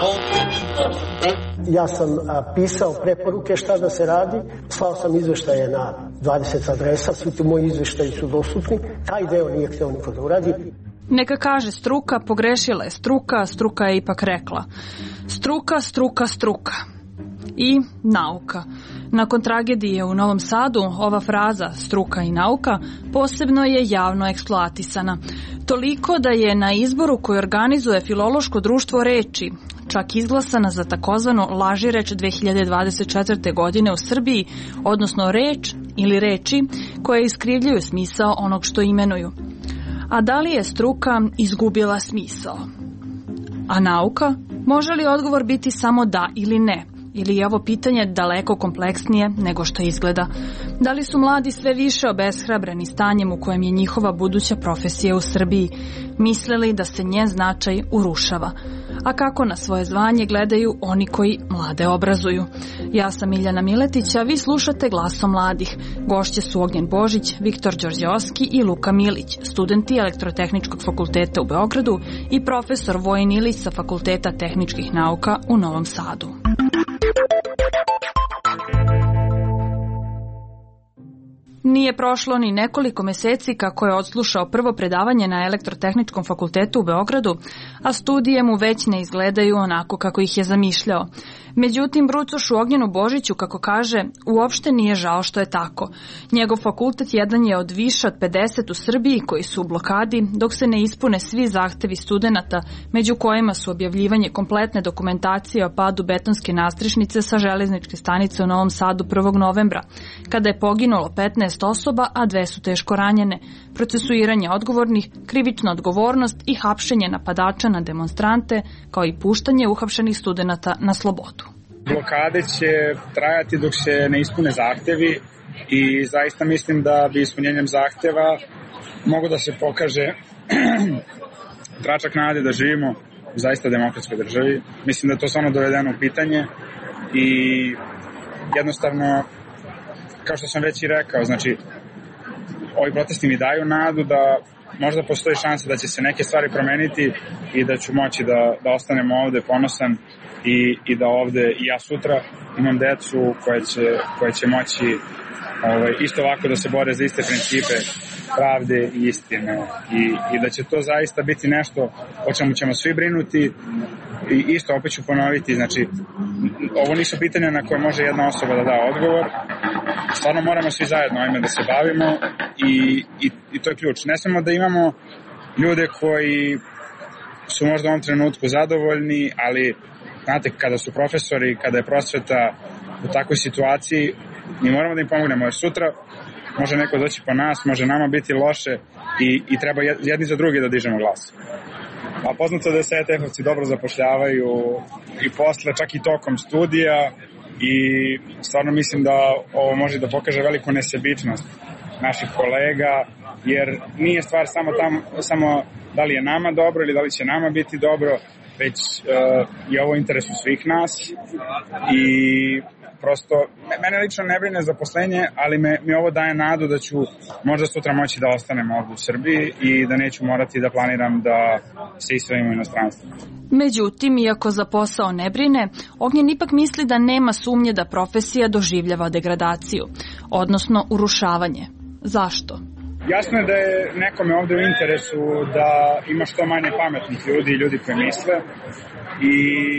Ja sam a, pisao preporuke šta da se radi, slao sam izveštaje na dvadeset adresa, svi ti moji izveštaji su dostupni, taj deo nije hteo niko da uradi. Neka kaže struka, pogrešila je struka, struka je ipak rekla. Struka, struka, struka. I nauka. Nakon tragedije u Novom Sadu, ova fraza struka i nauka posebno je javno eksploatisana. Toliko da je na izboru koji organizuje Filološko društvo reči čak izglasana za takozvanu laži reč dve hiljade dvadeset četvrte. godine u Srbiji, odnosno reč ili reči koje iskrivljuju smisao onog što imenuju. A da li je struka izgubila smisao? A nauka? Može li odgovor biti samo da ili ne? Ili je ovo pitanje daleko kompleksnije nego što izgleda? Da li su mladi sve više obeshrabreni stanjem u kojem je njihova buduća profesija u Srbiji, mislili da se njen značaj urušava? A kako na svoje zvanje gledaju oni koji mlade obrazuju? Ja sam Miljana Miletić, a vi slušate Glasom mladih. Gošće su Ognjen Božić, Viktor Đorđeovski i Luka Milić, studenti Elektrotehničkog fakulteta u Beogradu i profesor Vojin Ilić sa Fakulteta tehničkih nauka u Novom Sadu. Nije prošlo ni nekoliko meseci kako je odslušao prvo predavanje na Elektrotehničkom fakultetu u Beogradu, a studije mu već ne izgledaju onako kako ih je zamišljao. Međutim, brucošu Ognjenu Božiću, kako kaže, uopšte nije žao što je tako. Njegov fakultet jedan je od više od pedeset u Srbiji koji su u blokadi, dok se ne ispune svi zahtevi studenata, među kojima su objavljivanje kompletne dokumentacije o padu betonske nastrešnice sa železničke stanice u Novom Sadu prvog novembra, kada je poginulo petnaest osoba, a dve su teško ranjene, procesuiranje odgovornih, krivična odgovornost i hapšenje napadača na demonstrante, kao i puštanje uhapšenih studenata na slobodu. Blokade će trajati dok se ne ispune zahtevi i zaista mislim da bi ispunjenjem zahteva mogo da se pokaže tračak nade da živimo u zaista demokratskoj državi. Mislim da je to stvarno dovedeno u pitanje i jednostavno, kao što sam već i rekao, znači ovi protesti mi daju nadu da možda postoji šansa da će se neke stvari promeniti i da ću moći da, da ostanem ovde ponosan i, i da ovde i ja sutra imam decu koje će, koje će moći ovaj, isto ovako da se bore za iste principe pravde i istine i, i da će to zaista biti nešto o čemu ćemo svi brinuti i isto opet ću ponoviti, znači ovo nisu pitanja na koje može jedna osoba da da odgovor, stvarno moramo svi zajedno ovime da se bavimo i, i, i to je ključ. Ne samo da imamo ljude koji su možda u ovom trenutku zadovoljni, ali znate, kada su profesori, kada je prosveta u takvoj situaciji, mi moramo da im pomognemo, jer sutra može neko doći po nas, može nama biti loše i, i treba jedni za drugi da dižemo glas. A poznato da se E T F-ovci dobro zapošljavaju i posle, čak i tokom studija i stvarno mislim da ovo može da pokaže veliku nesebičnost naših kolega, jer nije stvar samo, tam, samo da li je nama dobro ili da li će nama biti dobro, već uh, je ovo u interesu svih nas i prosto, mene lično ne brine zaposlenje, ali me, mi ovo daje nadu da ću možda sutra moći da ostanem ovdje u Srbiji i da neću morati da planiram da se ispravim u inostranstvu. Međutim, iako za posao ne brine, Ognjen ipak misli da nema sumnje da profesija doživljava degradaciju, odnosno urušavanje. Zašto? Jasno je da je nekome ovde u interesu da ima što manje pametnih ljudi i ljudi koji misle i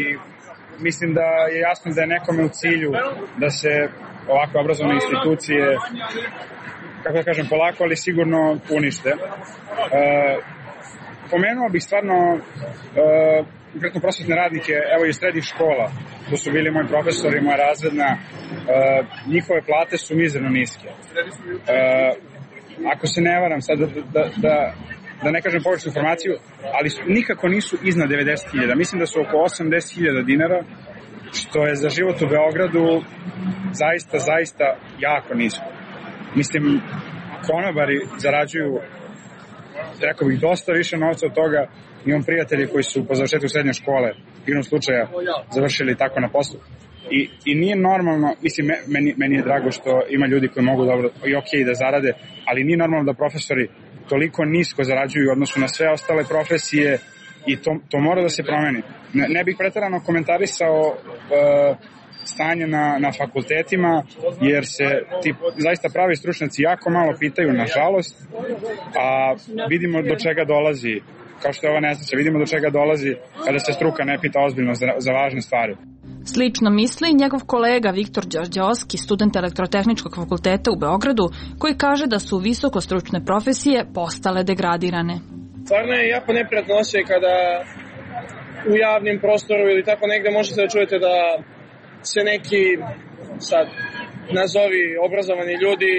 mislim da je jasno da je nekome u cilju da se ovakve obrazovne institucije, kako da kažem, polako ali sigurno unište. E, pomenuo bih stvarno uh, konkretno prosvetne radnike, evo iz srednjih škola, to su bili moji profesori, moja razredna, uh, njihove plate su mizerno niske. Uh, ako se ne varam sad da, da, da, da ne kažem pogrešnu informaciju, ali su, nikako nisu iznad devedeset hiljada, mislim da su oko osamdeset hiljada dinara, što je za život u Beogradu zaista, zaista jako nisko. Mislim, konobari zarađuju, rekao bih, dosta više novca od toga. Imam prijatelje koji su po završetku srednje škole igrom slučaja završili tako na poslu. I, i nije normalno, mislim, meni, meni je drago što ima ljudi koji mogu dobro i okej da zarade, ali nije normalno da profesori toliko nisko zarađuju u odnosu na sve ostale profesije i to, to mora da se promeni. Ne, ne bih preterano komentarisao uh, stanje na, na fakultetima, jer se ti zaista pravi stručnjaci jako malo pitaju, nažalost, a vidimo do čega dolazi, kao što je ova nesreća, vidimo do čega dolazi kada se struka ne pita ozbiljno za, za važne stvari. Slično misli njegov kolega Viktor Đorđeovski, student Elektrotehničkog fakulteta u Beogradu, koji kaže da su visokostručne profesije postale degradirane. Stvarno je jako neprijatno osjećaj kada u javnim prostoru ili tako negde možete da čujete da se neki, sad, nazovi obrazovani ljudi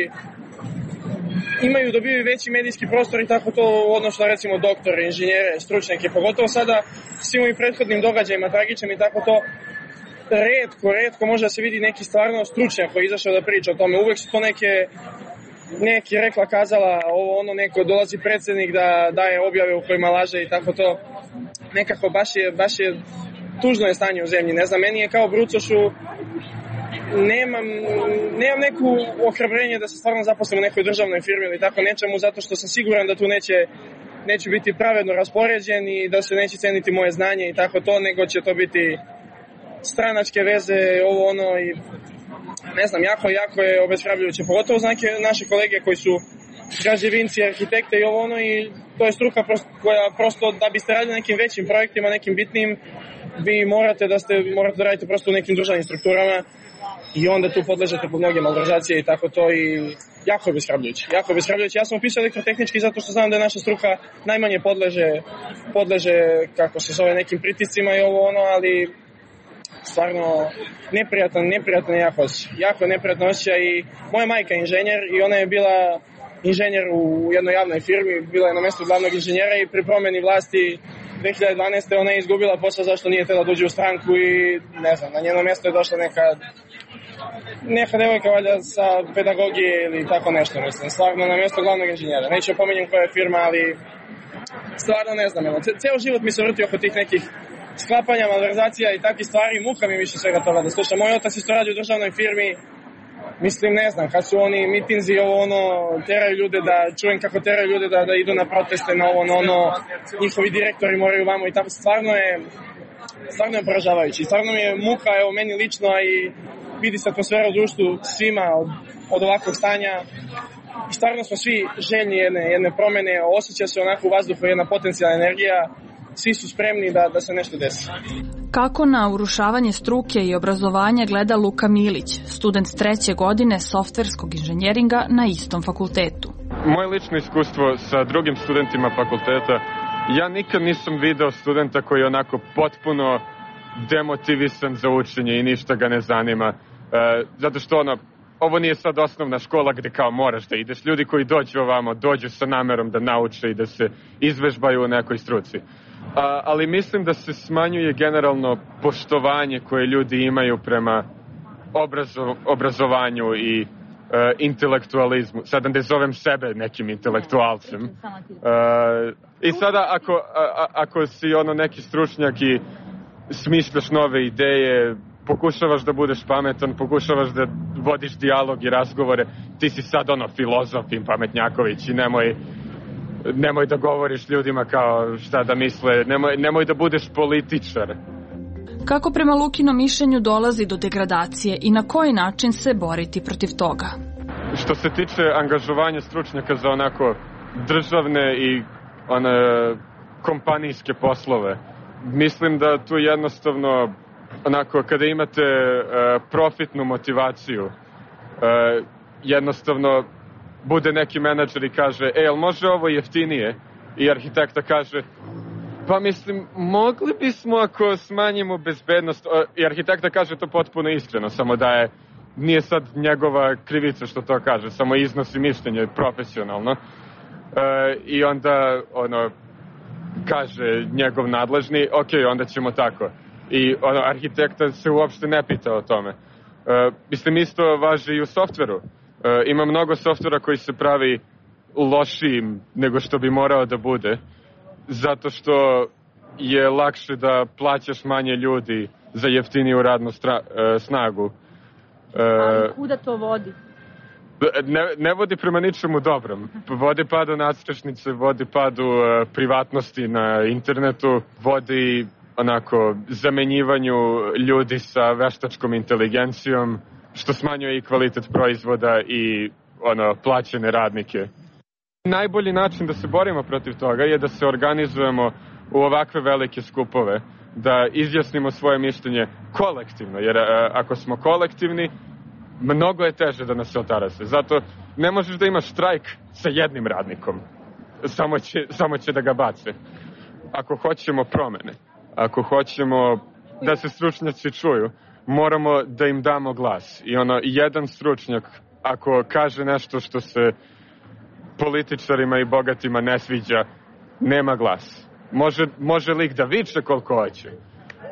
imaju, dobiju veći medijski prostor i tako to u odnosu na recimo doktore, inženjere, stručnjake, pogotovo sada svim ovim prethodnim događajima, tragičnim i tako to, retko, retko može da se vidi neki stvarno stručnjak koji je izašao da priča o tome. Uvek su to neke, neki rekla kazala, ovo ono neko, dolazi predsednik da daje objave u kojima laže i tako to. Nekako baš je, baš je tužno je stanje u zemlji. Ne znam, meni je kao brucošu, nemam, nemam neku ohrabrenje da se stvarno zaposlim u nekoj državnoj firmi ili tako nečemu, zato što sam siguran da tu neće, neću biti pravedno raspoređen i da se neće ceniti moje znanje i tako to, nego će to biti stranačke veze, ovo ono i ne znam, jako, jako je obeshrabrujuće, pogotovo za neke naše kolege koji su građevinci, arhitekte i ovo ono i to je struka prosto, koja prosto da biste radili nekim većim projektima, nekim bitnim, vi morate da ste, morate da radite prosto u nekim državnim strukturama i onda tu podležete pod mnoge malverzacije i tako to i jako je obeshrabrujuće, jako je obeshrabrujuće. Ja sam upisao elektrotehnički zato što znam da je naša struka najmanje podleže, podleže kako se zove, nekim pritiscima i ovo ono, ali stvarno neprijatan, neprijatan je jako osjećaj, jako neprijatan osjećaj i moja majka je inženjer i ona je bila inženjer u jednoj javnoj firmi, bila je na mjestu glavnog inženjera i pri promjeni vlasti dve hiljade dvanaeste. ona je izgubila posao zašto nije htjela da uđe u stranku i ne znam, na njeno mjesto je došla neka neka devojka valjda sa pedagogije ili tako nešto, mislim, stvarno na mjesto glavnog inženjera. Neću pominjem koja je firma, ali stvarno ne znam, ceo život mi se vrti oko tih nekih sklapanja, malverzacija i takvih stvari, muka mi više svega toga da slušam. Moj otac isto radi u državnoj firmi, mislim, ne znam, kad su oni mitinzi, ovo ono, teraju ljude da, čujem kako teraju ljude da, da idu na proteste, na ovo, ono, njihovi direktori moraju vamo i tako, stvarno je, stvarno je poražavajući. Stvarno mi je muka, evo, meni lično, a i vidi se atmosfera u društvu svima od, od ovakvog stanja. I stvarno smo svi željni jedne, jedne promene, osjeća se onako u vazduhu jedna potencijalna energija, svi su spremni da, da se nešto desi. Kako na urušavanje struke i obrazovanja gleda Luka Milić, student treće godine softverskog inženjeringa na istom fakultetu? Moje lično iskustvo sa drugim studentima fakulteta, ja nikad nisam video studenta koji je onako potpuno demotivisan za učenje i ništa ga ne zanima. E, zato što ono, ovo nije sad osnovna škola gde kao moraš da ideš. Ljudi koji dođu ovamo, dođu sa namerom da nauče i da se izvežbaju u nekoj struci. A, ali mislim da se smanjuje generalno poštovanje koje ljudi imaju prema obrazo, obrazovanju i e, intelektualizmu. Sada ne zovem sebe nekim intelektualcem. E, I sada ako, a, ako si ono neki stručnjak i smišljaš nove ideje, pokušavaš da budeš pametan, pokušavaš da vodiš dijalog i razgovore, ti si sad ono filozof i pametnjaković i nemoj nemoj da govoriš ljudima kao šta da misle, nemoj, nemoj da budeš političar. Kako prema Lukinom mišljenju dolazi do degradacije i na koji način se boriti protiv toga? Što se tiče angažovanja stručnjaka za onako državne i one kompanijske poslove, mislim da tu jednostavno onako kada imate uh, profitnu motivaciju, uh, jednostavno bude neki menadžer i kaže, e, jel može ovo jeftinije? i arhitekta kaže, pa mislim, mogli bismo ako smanjimo bezbednost, i arhitekta kaže to potpuno iskreno, samo da je, nije sad njegova krivica što to kaže, samo iznosi mišljenje profesionalno. E, I onda, ono, kaže njegov nadležni, ok, onda ćemo tako. I ono, arhitekta se uopšte ne pita o tome. E, mislim, isto važi i u softveru. E, ima mnogo softvera koji se pravi lošijim nego što bi morao da bude, zato što je lakše da plaćaš manje ljudi za jeftiniju radnu stra, e, snagu. E, Ali kuda to vodi? Ne, ne vodi prema ničemu dobrom. Vodi padu nadstrešnice, vodi padu e, privatnosti na internetu, vodi onako zamenjivanju ljudi sa veštačkom inteligencijom, što smanjuje i kvalitet proizvoda i ono, plaćene radnike. Najbolji način da se borimo protiv toga je da se organizujemo u ovakve velike skupove, da izjasnimo svoje mišljenje kolektivno, jer a, ako smo kolektivni, mnogo je teže da nas se otarase. Zato ne možeš da imaš štrajk sa jednim radnikom, samo će, samo će da ga bace. Ako hoćemo promene, ako hoćemo da se stručnjaci čuju, moramo da im damo glas. I ono, jedan stručnjak, ako kaže nešto što se političarima i bogatima ne sviđa, nema glas. Može, može lik da viče koliko hoće, uh,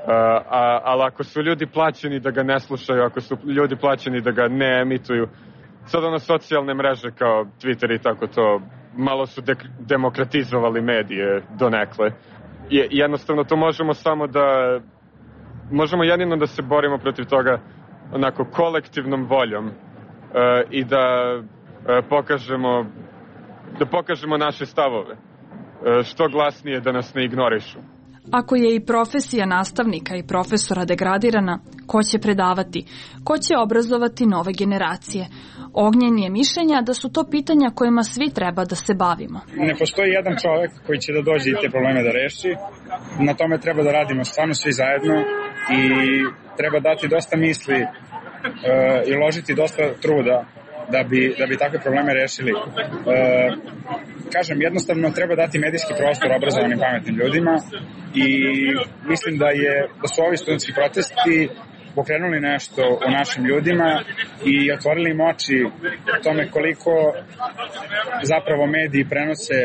a, ali ako su ljudi plaćeni da ga ne slušaju, ako su ljudi plaćeni da ga ne emituju, sad ono socijalne mreže kao Twitter i tako to, malo su de- demokratizovali medije donekle. Je, jednostavno to možemo samo da, možemo jedino da se borimo protiv toga onako kolektivnom voljom uh, i da uh, pokažemo da pokažemo naše stavove, što glasnije da nas ne ignorišu. Ako je i profesija nastavnika i profesora degradirana, ko će predavati, ko će obrazovati nove generacije? Ognjen je mišljenja da su to pitanja kojima svi treba da se bavimo. Ne postoji jedan čovek koji će da dođe i te probleme da reši. Na tome treba da radimo stvarno svi zajedno i treba dati dosta misli uh, i uložiti dosta truda da bi, da bi takve probleme rešili. E, kažem, jednostavno treba dati medijski prostor obrazovanim pametnim ljudima i mislim da, je, da su ovi studentski protesti pokrenuli nešto u našim ljudima i otvorili im oči tome koliko zapravo mediji prenose,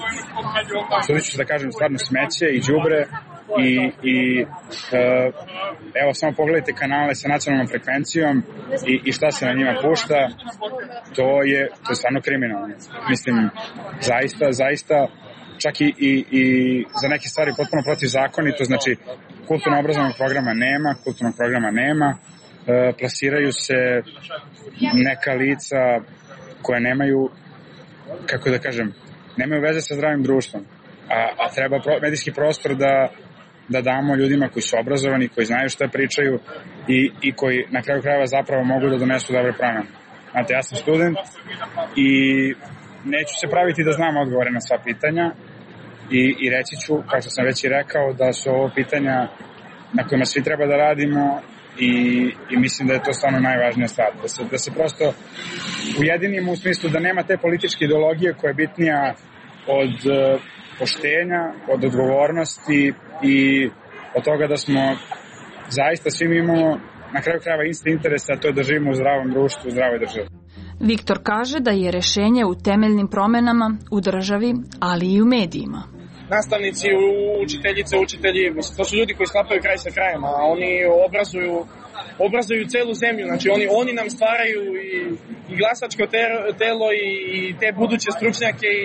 što ću da kažem, stvarno smeće i đubre i, i e, evo samo pogledajte kanale sa nacionalnom frekvencijom i, i šta se na njima pušta, to je, to je stvarno kriminalno. Mislim, zaista, zaista čak i, i, i za neke stvari potpuno protivzakonito, znači kulturno-obrazovnog programa nema, kulturnog programa nema, e, plasiraju se neka lica koje nemaju, kako da kažem, nemaju veze sa zdravim društvom, a, a treba pro, medijski prostor da, da damo ljudima koji su obrazovani, koji znaju šta pričaju i, i koji na kraju krajeva zapravo mogu da donesu dobre promene. Znate, ja sam student i neću se praviti da znam odgovore na sva pitanja i, i reći ću, kao što sam već i rekao, da su ovo pitanja na kojima svi treba da radimo i, i mislim da je to stvarno najvažnija stvar. Da se, da se prosto ujedinimo u smislu da nema te političke ideologije koja je bitnija od uh, poštenja, od odgovornosti i od toga da smo zaista svi imamo na kraju krajeva isti interes, a to je da živimo u zdravom društvu, u zdravoj državi. Viktor kaže da je rešenje u temeljnim promenama u državi, ali i u medijima. Nastavnici, učiteljice, učitelji, mislim, to su ljudi koji sklapaju kraj sa krajem, a oni obrazuju, obrazuju celu zemlju, znači oni, oni nam stvaraju i, i glasačko ter, telo i, i te buduće stručnjake i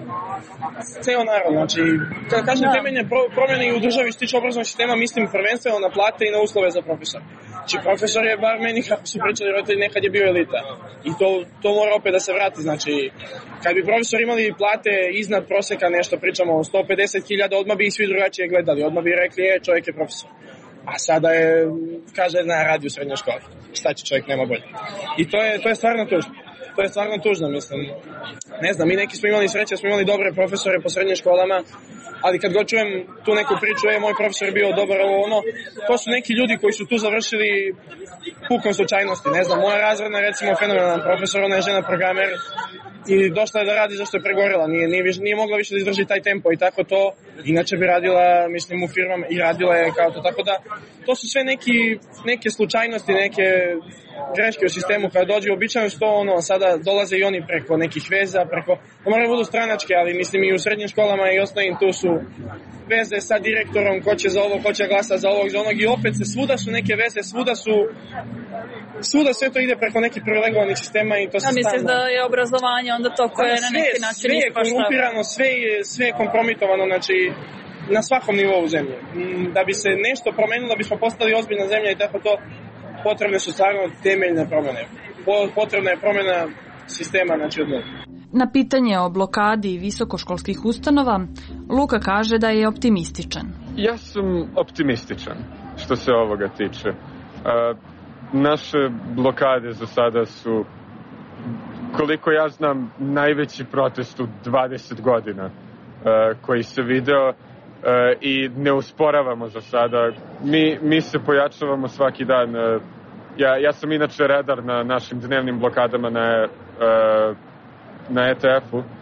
ceo narod, znači kada kažem da. Temeljne pro, promjene u državi što tiče obrazovnog sistema, mislim prvenstveno na plate i na uslove za profesor. Znači profesor je, bar meni kako su pričali roditelji, nekad je bio elita i to, to mora opet da se vrati, znači kad bi profesor imali plate iznad proseka, nešto pričamo o sto pedeset hiljada, odmah bi i svi drugačije gledali, odmah bi rekli, je, čovjek je profesor. A sada je, kaže, na radi u srednjoj školi. Šta će čovjek, nema bolje. I to je, to je stvarno tužno. To je stvarno tužno, mislim. Ne znam, mi neki smo imali sreće, smo imali dobre profesore po srednjim školama, ali kad god čujem tu neku priču, je, moj profesor je bio dobar, ovo ono, to su neki ljudi koji su tu završili pukom slučajnosti. Ne znam, moja razredna, recimo, fenomenalan profesor, ona je žena programer, i došla je da radi zašto je pregorela, nije, nije, nije mogla više da izdrži taj tempo i tako to, inače bi radila, mislim, u firmama i radila je kao to, tako da to su sve neki, neke slučajnosti, neke greške u sistemu kada dođe, običajno što ono, sada dolaze i oni preko nekih veza, preko, to moraju budu stranačke, ali mislim i u srednjim školama i osnovnim tu su veze sa direktorom, ko će za ovo, ko će glasa za ovog, za onog i opet se svuda su neke veze, svuda su svuda sve to ide preko nekih privilegovanih sistema i to se stavno. A misliš da je obrazovanje onda to koje je na neki način sve je korumpirano, sve je, sve je kompromitovano, znači na svakom nivou zemlje. Da bi se nešto promenilo, da bismo postali ozbiljna zemlja i tako to, potrebne su stvarno temeljne promjene. Potrebna je promjena sistema, znači od njega. Na pitanje o blokadi visokoškolskih ustanova, Luka kaže da je optimističan. Ja sam optimističan što se ovoga tiče. A, naše blokade za sada su, koliko ja znam, najveći protest u dvadeset godina a, koji se video a, i ne usporavamo za sada. Mi, mi se pojačavamo svaki dan. A, ja, ja sam inače redar na našim dnevnim blokadama na a, na E T F-u uh,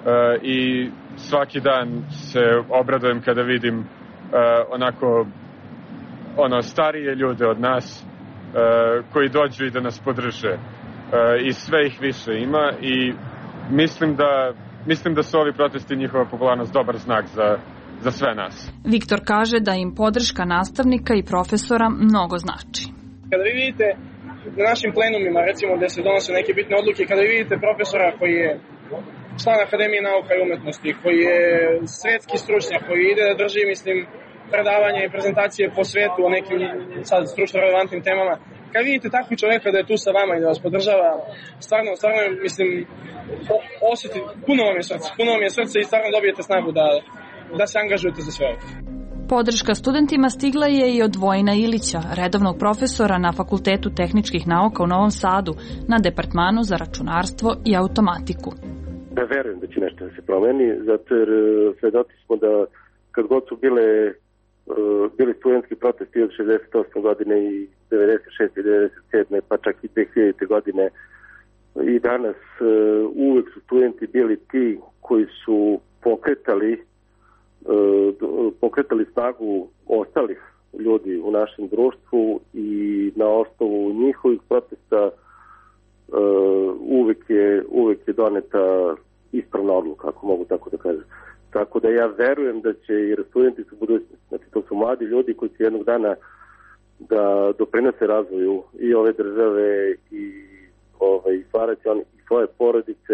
i svaki dan se obradujem kada vidim uh, onako ono starije ljude od nas uh, koji dođu i da nas podrže uh, i sve ih više ima i mislim da mislim da su ovi protesti i njihova popularnost dobar znak za, za sve nas. Viktor kaže da im podrška nastavnika i profesora mnogo znači. Kada vi vidite na našim plenumima, recimo, gde se donose neke bitne odluke, kada vi vidite profesora koji je član Akademije nauka i umetnosti, koji je svetski stručnjak, koji ide da drži, mislim, predavanja i prezentacije po svetu o nekim sad stručno relevantnim temama, kad vidite takvi čoveka da je tu sa vama i da vas podržava, stvarno, stvarno, mislim, osjeti, puno vam je srce, puno vam je srce i stvarno dobijete snagu da, da se angažujete za sve ovo. Podrška studentima stigla je i od Vojina Ilića, redovnog profesora na Fakultetu tehničkih nauka u Novom Sadu, na departmanu za računarstvo i automatiku. Da verujem da će nešto da se promeni, zato jer svedoci smo da kad god su bile, bili studentski protesti od šezdeset osme godine i devedeset šeste i devedeset sedme pa čak i dve hiljadite godine i danas uvek su studenti bili ti koji su pokretali pokretali snagu ostalih ljudi u našem društvu i na osnovu njihovih protesta uvek je, uvek je doneta ispravna odluka, ako mogu tako da kažem. Tako da ja verujem da će, jer studenti su budućnosti, znači to su mladi ljudi koji će jednog dana da doprinose razvoju i ove države i ovaj, stvarati oni i svoje porodice.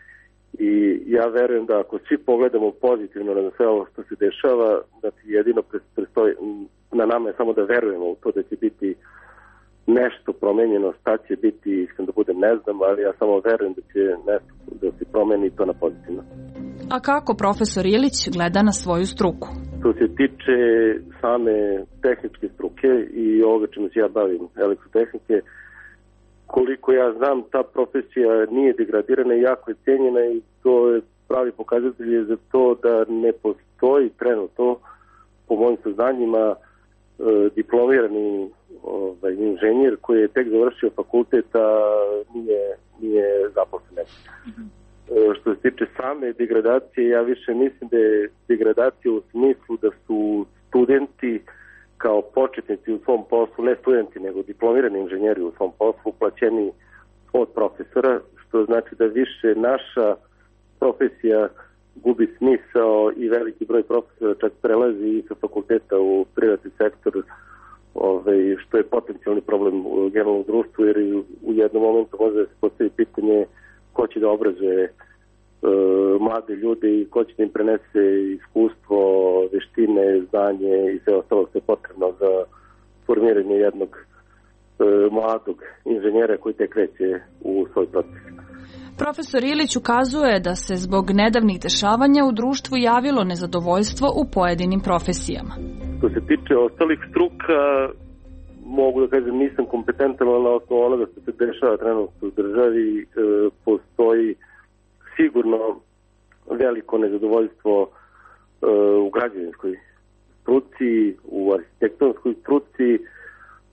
I ja verujem da ako svi pogledamo pozitivno na sve ovo što se dešava, da ti jedino prestoji, na nama je samo da verujemo u to da će biti nešto promenjeno, šta će biti, iskreno da budem ne znam, ali ja samo verujem da će nešto da se promeni to na pozitivno. A kako profesor Ilić gleda na svoju struku? Što se tiče same tehničke struke i ovoga čemu se ja bavim, elektrotehnike, koliko ja znam, ta profesija nije degradirana i jako je cijenjena i to je pravi pokazatelj za to da ne postoji trenutno, po mojim saznanjima, diplomirani ovaj, inženjer koji je tek završio fakulteta nije, nije zaposlen. Mm-hmm. Što se tiče same degradacije, ja više mislim da je degradacija u smislu da su studenti kao početnici u svom poslu, ne studenti, nego diplomirani inženjeri u svom poslu, plaćeni od profesora, što znači da više naša profesija gubi smisao i veliki broj profesora čak prelazi sa fakulteta u privatni sektor, ovaj, što je potencijalni problem u generalnom društvu, jer u jednom momentu može da se postavi pitanje ko će da obrazuje mlade ljude i ko će da im prenese iskustvo, veštine, znanje i sve ostalo što je potrebno za formiranje jednog e, mladog inženjera koji tek kreće u svoj proces. Profesor Ilić ukazuje da se zbog nedavnih dešavanja u društvu javilo nezadovoljstvo u pojedinim profesijama. Što se tiče ostalih struka, mogu da kažem nisam kompetentan, ali na osnovu onoga što se dešava trenutno u državi e, postoji sigurno veliko nezadovoljstvo e, u građevinskoj struci, u arhitektonskoj struci, e,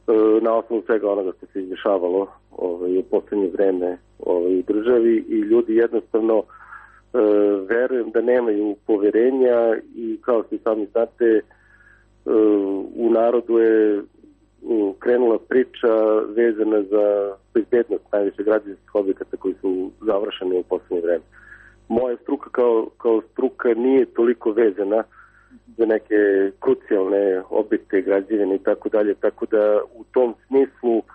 na osnovu svega onoga što se izdešavalo ovaj, u poslednje vreme ovaj, u državi i ljudi jednostavno e, verujem da nemaju poverenja i kao što sami znate e, u narodu je krenula priča vezana za bezbednost najviše građevinskih objekata koji su završeni u poslednje vreme. Moja struka kao, kao struka nije toliko vezana za neke krucijalne objekte, građevine i tako dalje, tako da u tom smislu e,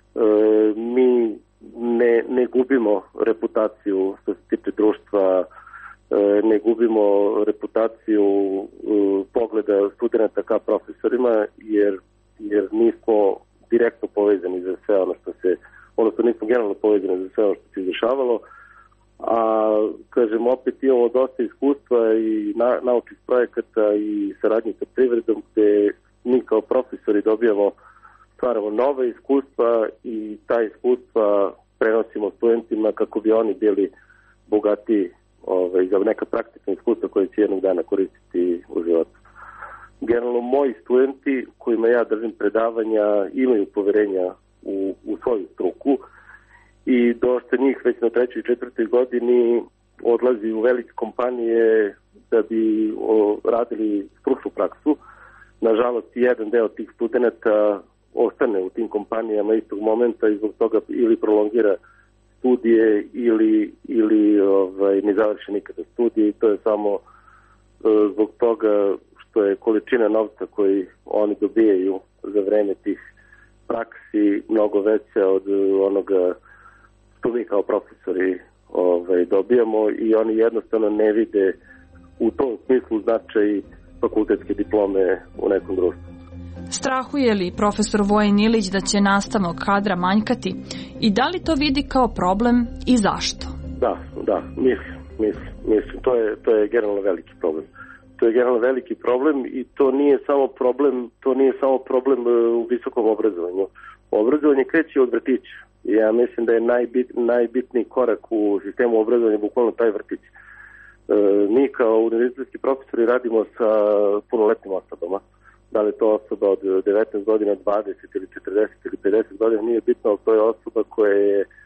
mi ne, ne gubimo reputaciju što se tiče društva, e, ne gubimo reputaciju e, pogleda studenta ka profesorima, jer, jer nismo direktno povezani za sve ono što se, odnosno nismo generalno povezani za sve ono što se izvršavalo, a kažem opet imamo dosta iskustva i na, naučnih projekata i saradnje sa privredom gde mi kao profesori dobijamo, stvaramo nove iskustva i ta iskustva prenosimo studentima kako bi oni bili bogati ovaj, za neka praktična iskustva koje će jednog dana koristiti u životu. Generalno moji studenti kojima ja držim predavanja imaju poverenja u, u svoju struku i dosta njih već na trećoj i četvrtoj godini odlazi u velike kompanije da bi o, radili stručnu praksu. Nažalost, jedan deo tih studenta ostane u tim kompanijama istog momenta i zbog toga ili prolongira studije ili, ili ovaj, ne završi nikada studije i to je samo e, zbog toga što je količina novca koji oni dobijaju za vreme tih praksi mnogo veća od onoga što mi kao profesori ovaj, dobijamo i oni jednostavno ne vide u tom smislu značaj fakultetske diplome u nekom društvu. Strahuje li profesor Vojin Ilić da će nastavnog kadra manjkati i da li to vidi kao problem i zašto? Da, da, mislim, mislim, mislim. To je, to je generalno veliki problem. To je generalno veliki problem i to nije samo problem, to nije samo problem u visokom obrazovanju. Obrazovanje kreće od vrtića. Ja mislim da je najbit, najbitniji korak u sistemu obrazovanja bukvalno taj vrtić. E, mi kao univerzitetski profesori radimo sa punoletnim osobama. Da li je to osoba od devetnaest godina, dvadeset ili četrdeset ili pedeset godina, nije bitno, ali to je osoba koja je, e,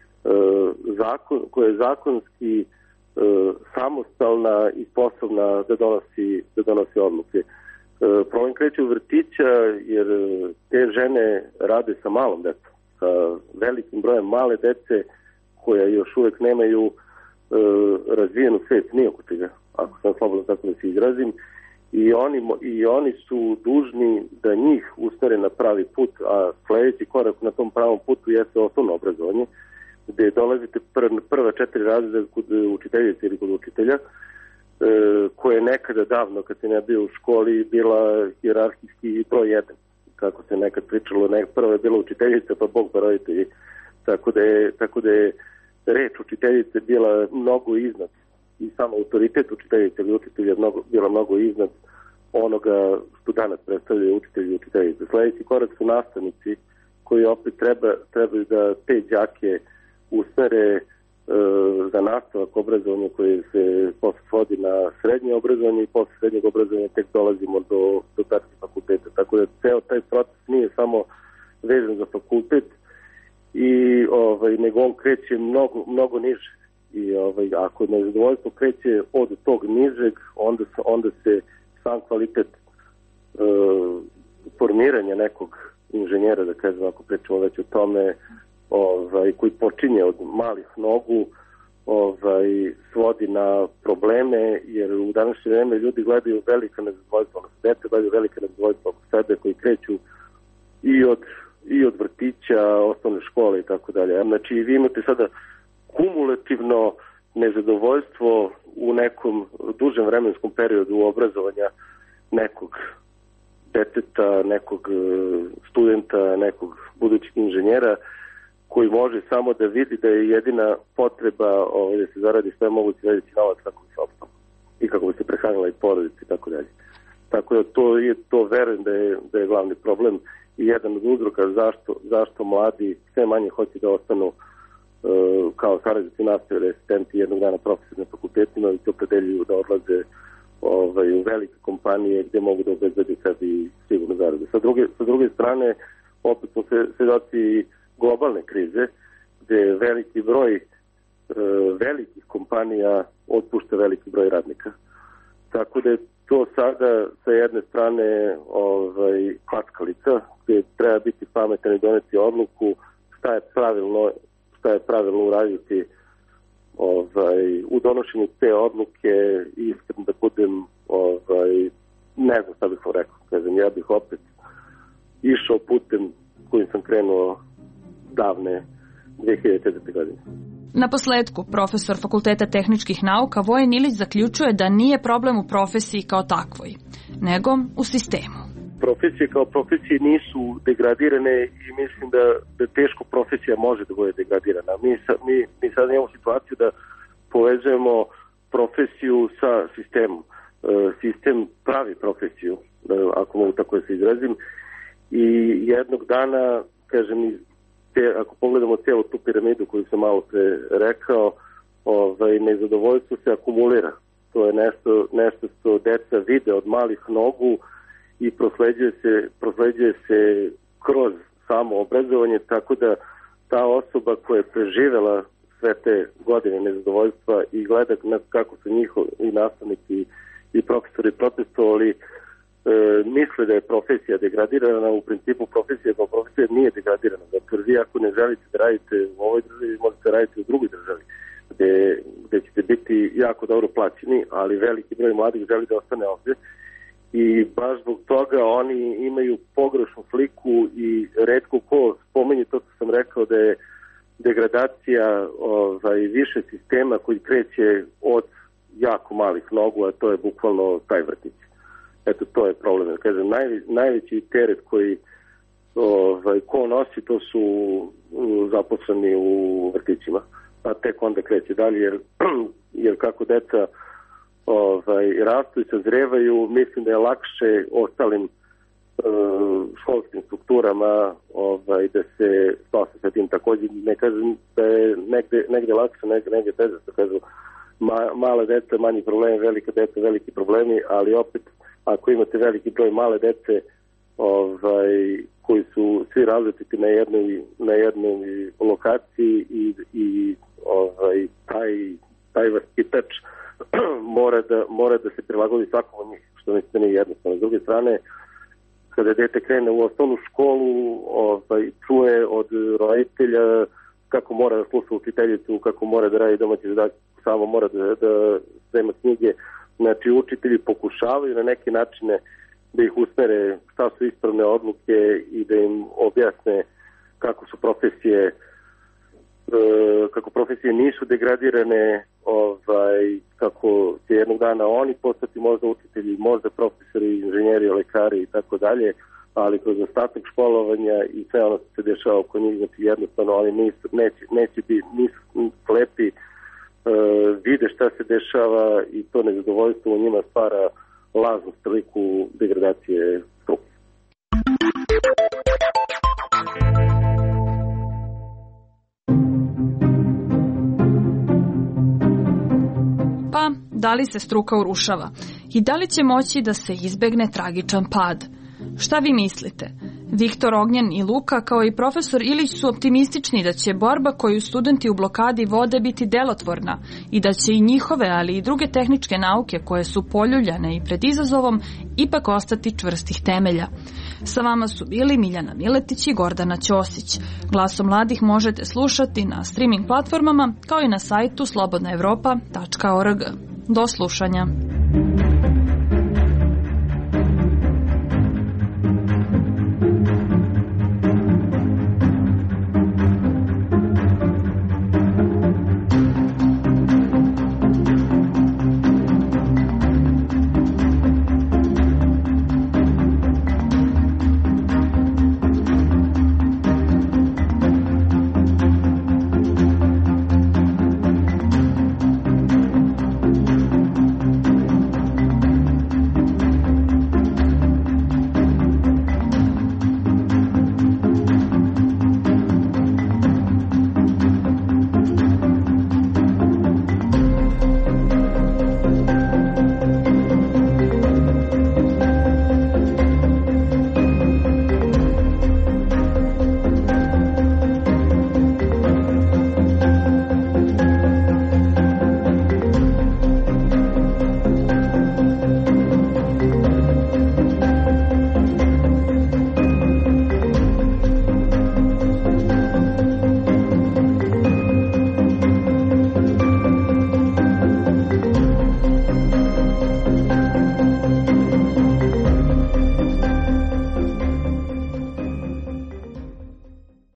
zakon, koja je zakonski e, samostalna i sposobna da donosi, da donosi odluke. E, problem kreće u vrtića jer te žene rade sa malom decom, sa velikim brojem male dece koja još uvek nemaju e, razvijenu svest ni oko čega, ako sam slobodno tako da se izrazim. I oni, I oni su dužni da njih usmere na pravi put, a sledeći korak na tom pravom putu jeste osnovno obrazovanje, gde dolazite pr, prva četiri razreda kod učiteljice ili kod učitelja, e, koje je nekada davno, kad se ne bio u školi, bila hijerarhijski broj jedan. Kako se nekad pričalo, ne, prvo je bila učiteljica, pa Bog pa roditelji. Tako da je, tako da je reč učiteljice bila mnogo iznad i samo autoritet učiteljice ili učitelja mnogo, bila mnogo iznad onoga što danas predstavljaju učitelji i učiteljice. Sledeći korak su nastavnici koji opet treba, trebaju da te đake usmere e, za nastavak obrazovanja koje se posle svodi na srednje obrazovanje i posle srednjeg obrazovanja tek dolazimo do, do tačke fakulteta. Tako da ceo taj proces nije samo vezan za fakultet i ovaj, nego on kreće mnogo, mnogo niže. I ovaj, ako nezadovoljstvo kreće od tog nižeg, onda, onda se sam kvalitet e, formiranja nekog inženjera, da kažem, ako pričamo već o tome, ovaj, koji počinje od malih nogu, ovaj, svodi na probleme, jer u današnje vreme ljudi gledaju velika nezadovoljstva, odnosno dete gledaju velika nezadovoljstva oko sebe koji kreću i od, i od vrtića, osnovne škole i tako dalje. Znači, vi imate sada kumulativno nezadovoljstvo u nekom dužem vremenskom periodu obrazovanja nekog deteta, nekog studenta, nekog budućeg inženjera koji može samo da vidi da je jedina potreba ovaj, da se zaradi sve moguće veći novac kako bi se opstao i kako bi se prehranila i porodica i tako dalje. Tako da to je, to verujem da je, da je glavni problem i jedan od uzroka zašto, zašto mladi sve manje hoće da ostanu Uh, kao saradnici nastave, asistenti jednog dana profesori na fakultetima i to predeljuju da odlaze ovaj, u velike kompanije gde mogu da obezbede sebi sigurno zarade. Sa druge, sa druge strane, opet smo svedoci globalne krize, gde veliki broj e, velikih kompanija otpušta veliki broj radnika. Tako da je to sada sa jedne strane ovaj, klackalica, gde treba biti pametan i doneti odluku šta je pravilno, šta je pravilno uraditi ovaj, u donošenju te odluke. Iskreno da budem, ovaj, ne znam šta bih vam rekao, kažem, ja bih opet išao putem kojim sam krenuo davne dve hiljade četvrte. godine. Na posledku, profesor Fakulteta tehničkih nauka Vojen Ilić zaključuje da nije problem u profesiji kao takvoj, nego u sistemu. Profesije kao profesije nisu degradirane i mislim da, da teško profesija može da bude degradirana. Mi, mi, mi sad imamo situaciju da povezujemo profesiju sa sistemom. E, sistem pravi profesiju, ako mogu tako da se izrazim, i jednog dana, kažem, te, ako pogledamo cijelu tu piramidu koju sam malo pre rekao, ovaj, nezadovoljstvo se akumulira. To je nešto, nešto što deca vide od malih nogu i prosleđuje se, prosleđuje se kroz samo obrazovanje, tako da ta osoba koja je preživela sve te godine nezadovoljstva i gleda kako su njihovi i nastavnici i profesori protestovali, e, misle da je profesija degradirana. U principu profesija kao profesija nije degradirana. Dakle, vi ako ne želite da radite u ovoj državi, možete raditi u drugoj državi, gde, gde ćete biti jako dobro plaćeni, ali veliki broj mladih želi da ostane ovde. I baš zbog toga oni imaju pogrešnu sliku i retko ko spomenje to što sam rekao da je degradacija ovaj, više sistema koji kreće od jako malih nogu, a to je bukvalno taj vrtić. Eto, to je problem. Kažem, naj, najveći teret koji ovaj, ko nosi, to su zaposleni u vrtićima, a tek onda kreće dalje, jer, jer kako deca ovaj, rastu i sazrevaju, mislim da je lakše ostalim uh, školskim strukturama ovaj, da se spasa sa tim. Također ne kažem da je negde, negde lakše, negde, negde teže, što kažu ma, male deca, manji problemi, velika deca, veliki problemi, ali opet ako imate veliki broj male dece ovaj, koji su svi različiti na jednoj, na jednoj lokaciji i, i ovaj, taj, taj vaspitač mora da, mora da se prilagodi svakom od njih, što mislim da nije jednostavno. S druge strane, kada dete krene u osnovnu školu, ovaj, čuje od roditelja kako mora da sluša učiteljicu, kako mora da radi domaći zadatak, samo mora da, da sprema knjige. Znači, učitelji pokušavaju na neke načine da ih usmere šta su ispravne odluke i da im objasne kako su profesije kako profesije nisu degradirane, ovaj, kako će jednog dana oni postati možda učitelji, možda profesori, inženjeri, lekari i tako dalje, ali kroz ostatak školovanja i sve ono što se dešava oko njih, znači jednostavno oni nisu, neće, neće biti, nisu slepi, e, vide šta se dešava i to nezadovoljstvo u njima stvara lažnu sliku degradacije struke. Pa, da li se struka urušava i da li će moći da se izbegne tragičan pad? Šta vi mislite? Viktor Ognjen i Luka, kao i profesor Ilić, su optimistični da će borba koju studenti u blokadi vode biti delotvorna i da će i njihove, ali i druge tehničke nauke koje su poljuljane i pred izazovom ipak ostati čvrstih temelja. Sa vama su bili Miljana Miletić i Gordana Ćosić. Glasom mladih možete slušati na streaming platformama kao i na sajtu slobodna evropa tačka org. Do slušanja.